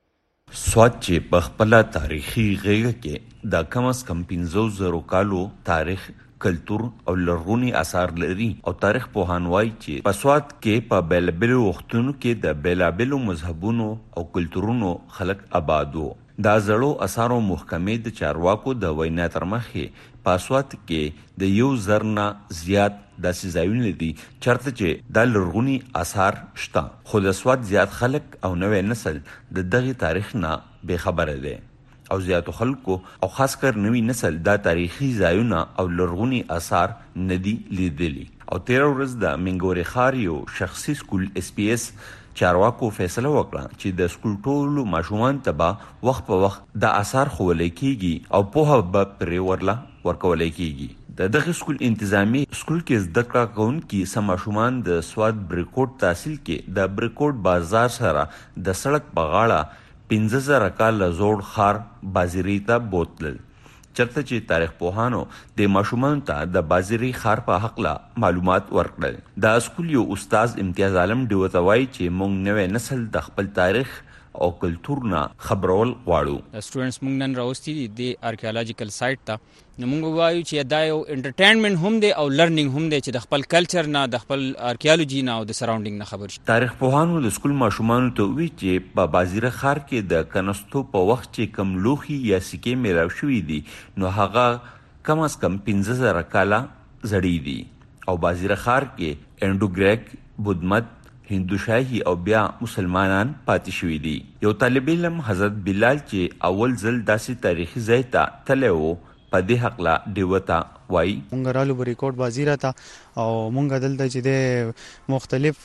سوات چې په خپل تاریخي غېږه کې د کم از کم 15,000 کالو تاریخ کلتور او لرغونی آثار لري او تاریخ پوهانوای چې په سوات کې په بیلابلو وختونو کې د بیلابلو مذهبونو او کلتورونو خلک آبادو. دا زړو آثارو محکمې د چارواکو د وینا تر مخې په سوات کې د 1,000 نه زیات داسې ځایونه دي چرته چې د لرغونی آثار شته خو د سوات زیات خلک او نوې نسل د دغه تاریخ نه بے خبره دي او زیاتو خلکو او خاص کر نوې نسل دا تاریخي ځایونه او لرغونی آثار ندي لیدلي او 13 ورځ د منګوري خار یو شخصي سکول SPS چارواکو فیصله وکړه چې د سکول ټولو ماشومان ته به وخت په وخت د آثار ښوول کیږي او په به پرې ورلا ورکول کیږي. د دغه سکول انتظامی سکول کې زده کړه کوونکي سم ماشومان د سوات بریکوټ تحصیل کې د بریکوټ بازار سره د سړک په غاړه 15,000 کال زوړ خار بازری ته بوتل چرته چې تاریخ پوهانو د ماشومان ته د بازری خار په حق لا معلومات ورکړل. د سکول یو استاد امتیاز عالم دیوتوای چې مونږ نوې نسل د خپل تاریخ او کلتورنا خبرول غواړو. سټوډنټس مونږ نن راوستي دي د آرکیالوجیکل سایت ته نو مونږ وایو چې دا یو انټرټینمنټ هم دی او لرنینګ هم دی چې د خپل کلچر نه د خپل آرکیالوجي نه او د سراوندینګ نه خبر شي. تاریخ پوهانو د سکول ماشومانو ته وی چې په بازیره خار کې د کنستو په وخت چې کم لوخي یا سکه میراو شوې دي نو هغه کم از کم 15,000 کاله زړې دي او بازیره خار کې انډوګریک بودمت هندوشاهي او بیا مسلمانان پاتې شوي دي. یو طالب علم حضرت بلال چې اول ځل داسې تاریخي ځای ته تللی و په دې حقله ډیوته وایي مونږ رالو بریکوټ بازیره ته او مونږ دلته چې د مختلف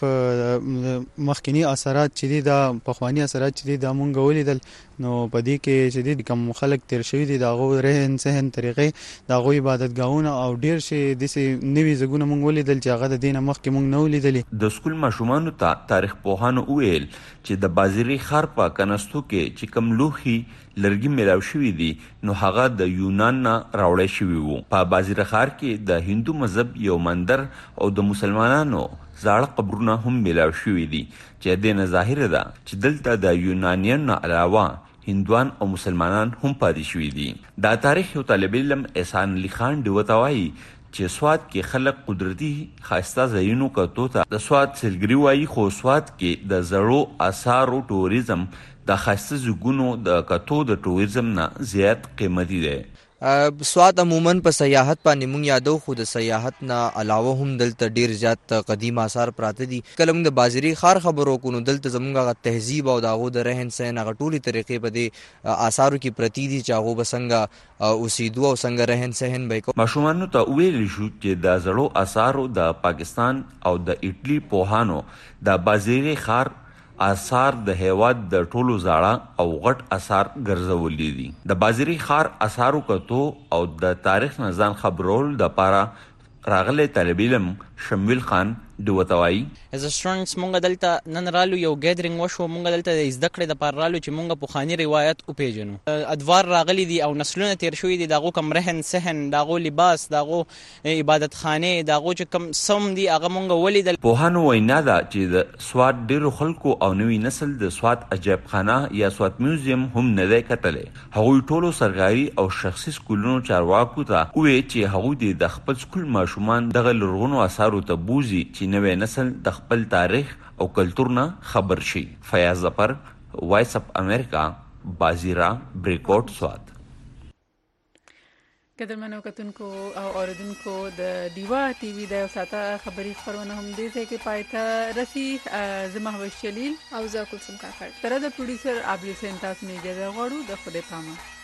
مخکینی اثرات چې دي د پخوانی اثرات چې دي د مونږ ولیدل نو په دې کې چې د کوم خلک تیر شوی دي دغه رهن سهن طریقې دغه عبادتګاهونه او ډیر شي د نوې زګونه مونږ ولیدل چې هغه د دینه مخکې مونږ نه ولیدلې. د سکول ماشومانو ته تاریخ پوهانو ویل چې د بازری خار په کنستو کې چې کم لوخي لرګي ملاو شوی دي نو هغه د یونان نه راوړی شوی وو. په بازری خار کې د هندو مذهب یو مندر او د مسلمانانو زاړه قبرونه هم ملاو شوی دي چې د نه ظاهر ده چې دلته د یونانیان نه علاوه هندوان او مسلمانان هم پاتې شوی دي. دا تاریخ یو طالب علم احسان علي خان دیوتوای چې سوات کې خلک قدرتي خاصه ځایونو کتو ته د سوات سیلګری وایي خو سوات کې د زړو آثارو ټوریزم د خاصه زګونو د کتو د ټوریزم نه زیات قیمتي دی. سوات عموما په سیاحت باندې مونږ یادو خو د سیاحت نه علاوه هم دلته ډیر زیات قدیم آثار پراته دي. کله موږ د بازری خار خبرو کو نو دلته زمونږه تهذیب او داغو د رهن سهن هغه ټولي طریقې په دې آثارو کې پرتی دي چې هغه بسنګ اوسېدو او څنګه رهن سهن به کو. ماشومانو ته ویل شو چې د زړو آثارو د پاکستان او د ایټلی پوهانو د بازری خار آثار د هیواد د ټولو زاړه او غټ آثار ګرځولې دي. د بازری خار آثارو کتو او د تاریخ نه ځان خبرول د پاره راغله طالب علم شمویل خان دوتوای از سټوډنټس مونږ دلته نن رالو یو ګیدرینګ وشو مونږ دلته د زده کړې د پر رالو چې مونږ په خاني روایت او پیژنو ادوار راغلي دي او نسلونه تیر شوی دي دغه کم رهن سهن دغه لباس دغه عبادت خانه دغه چې کم سم دي هغه مونږ ولیدل. په هانو وینا دا چې د سوات ډیرو خلکو او نوې نسل د سوات عجایب خانه یا سوات میوزیم هم نه دی کتلې. هغوی ټولو سرکاري او شخصي سکولونو چارواکو ته وې چې هغوی د خپل سکول ماشومان دغه لرغونو آثارو ته بوزي چې نوې نسل د خپل تاریخ او کلتور نه خبر شي. فیاض ظفر، وایس اف امریکا، بازیرا بریکوټ سوات. قدرمنو کتونکو او اوریدونکو د دیوا ټي وي د ساته خبري خبرونه هم دې ځای کې پایته رسی. زما هوش جلیل او زه کلثوم کاکړ سره د پروډوسر عبدالحسین تاسو نه اجازه غواړو. د خدای پامه.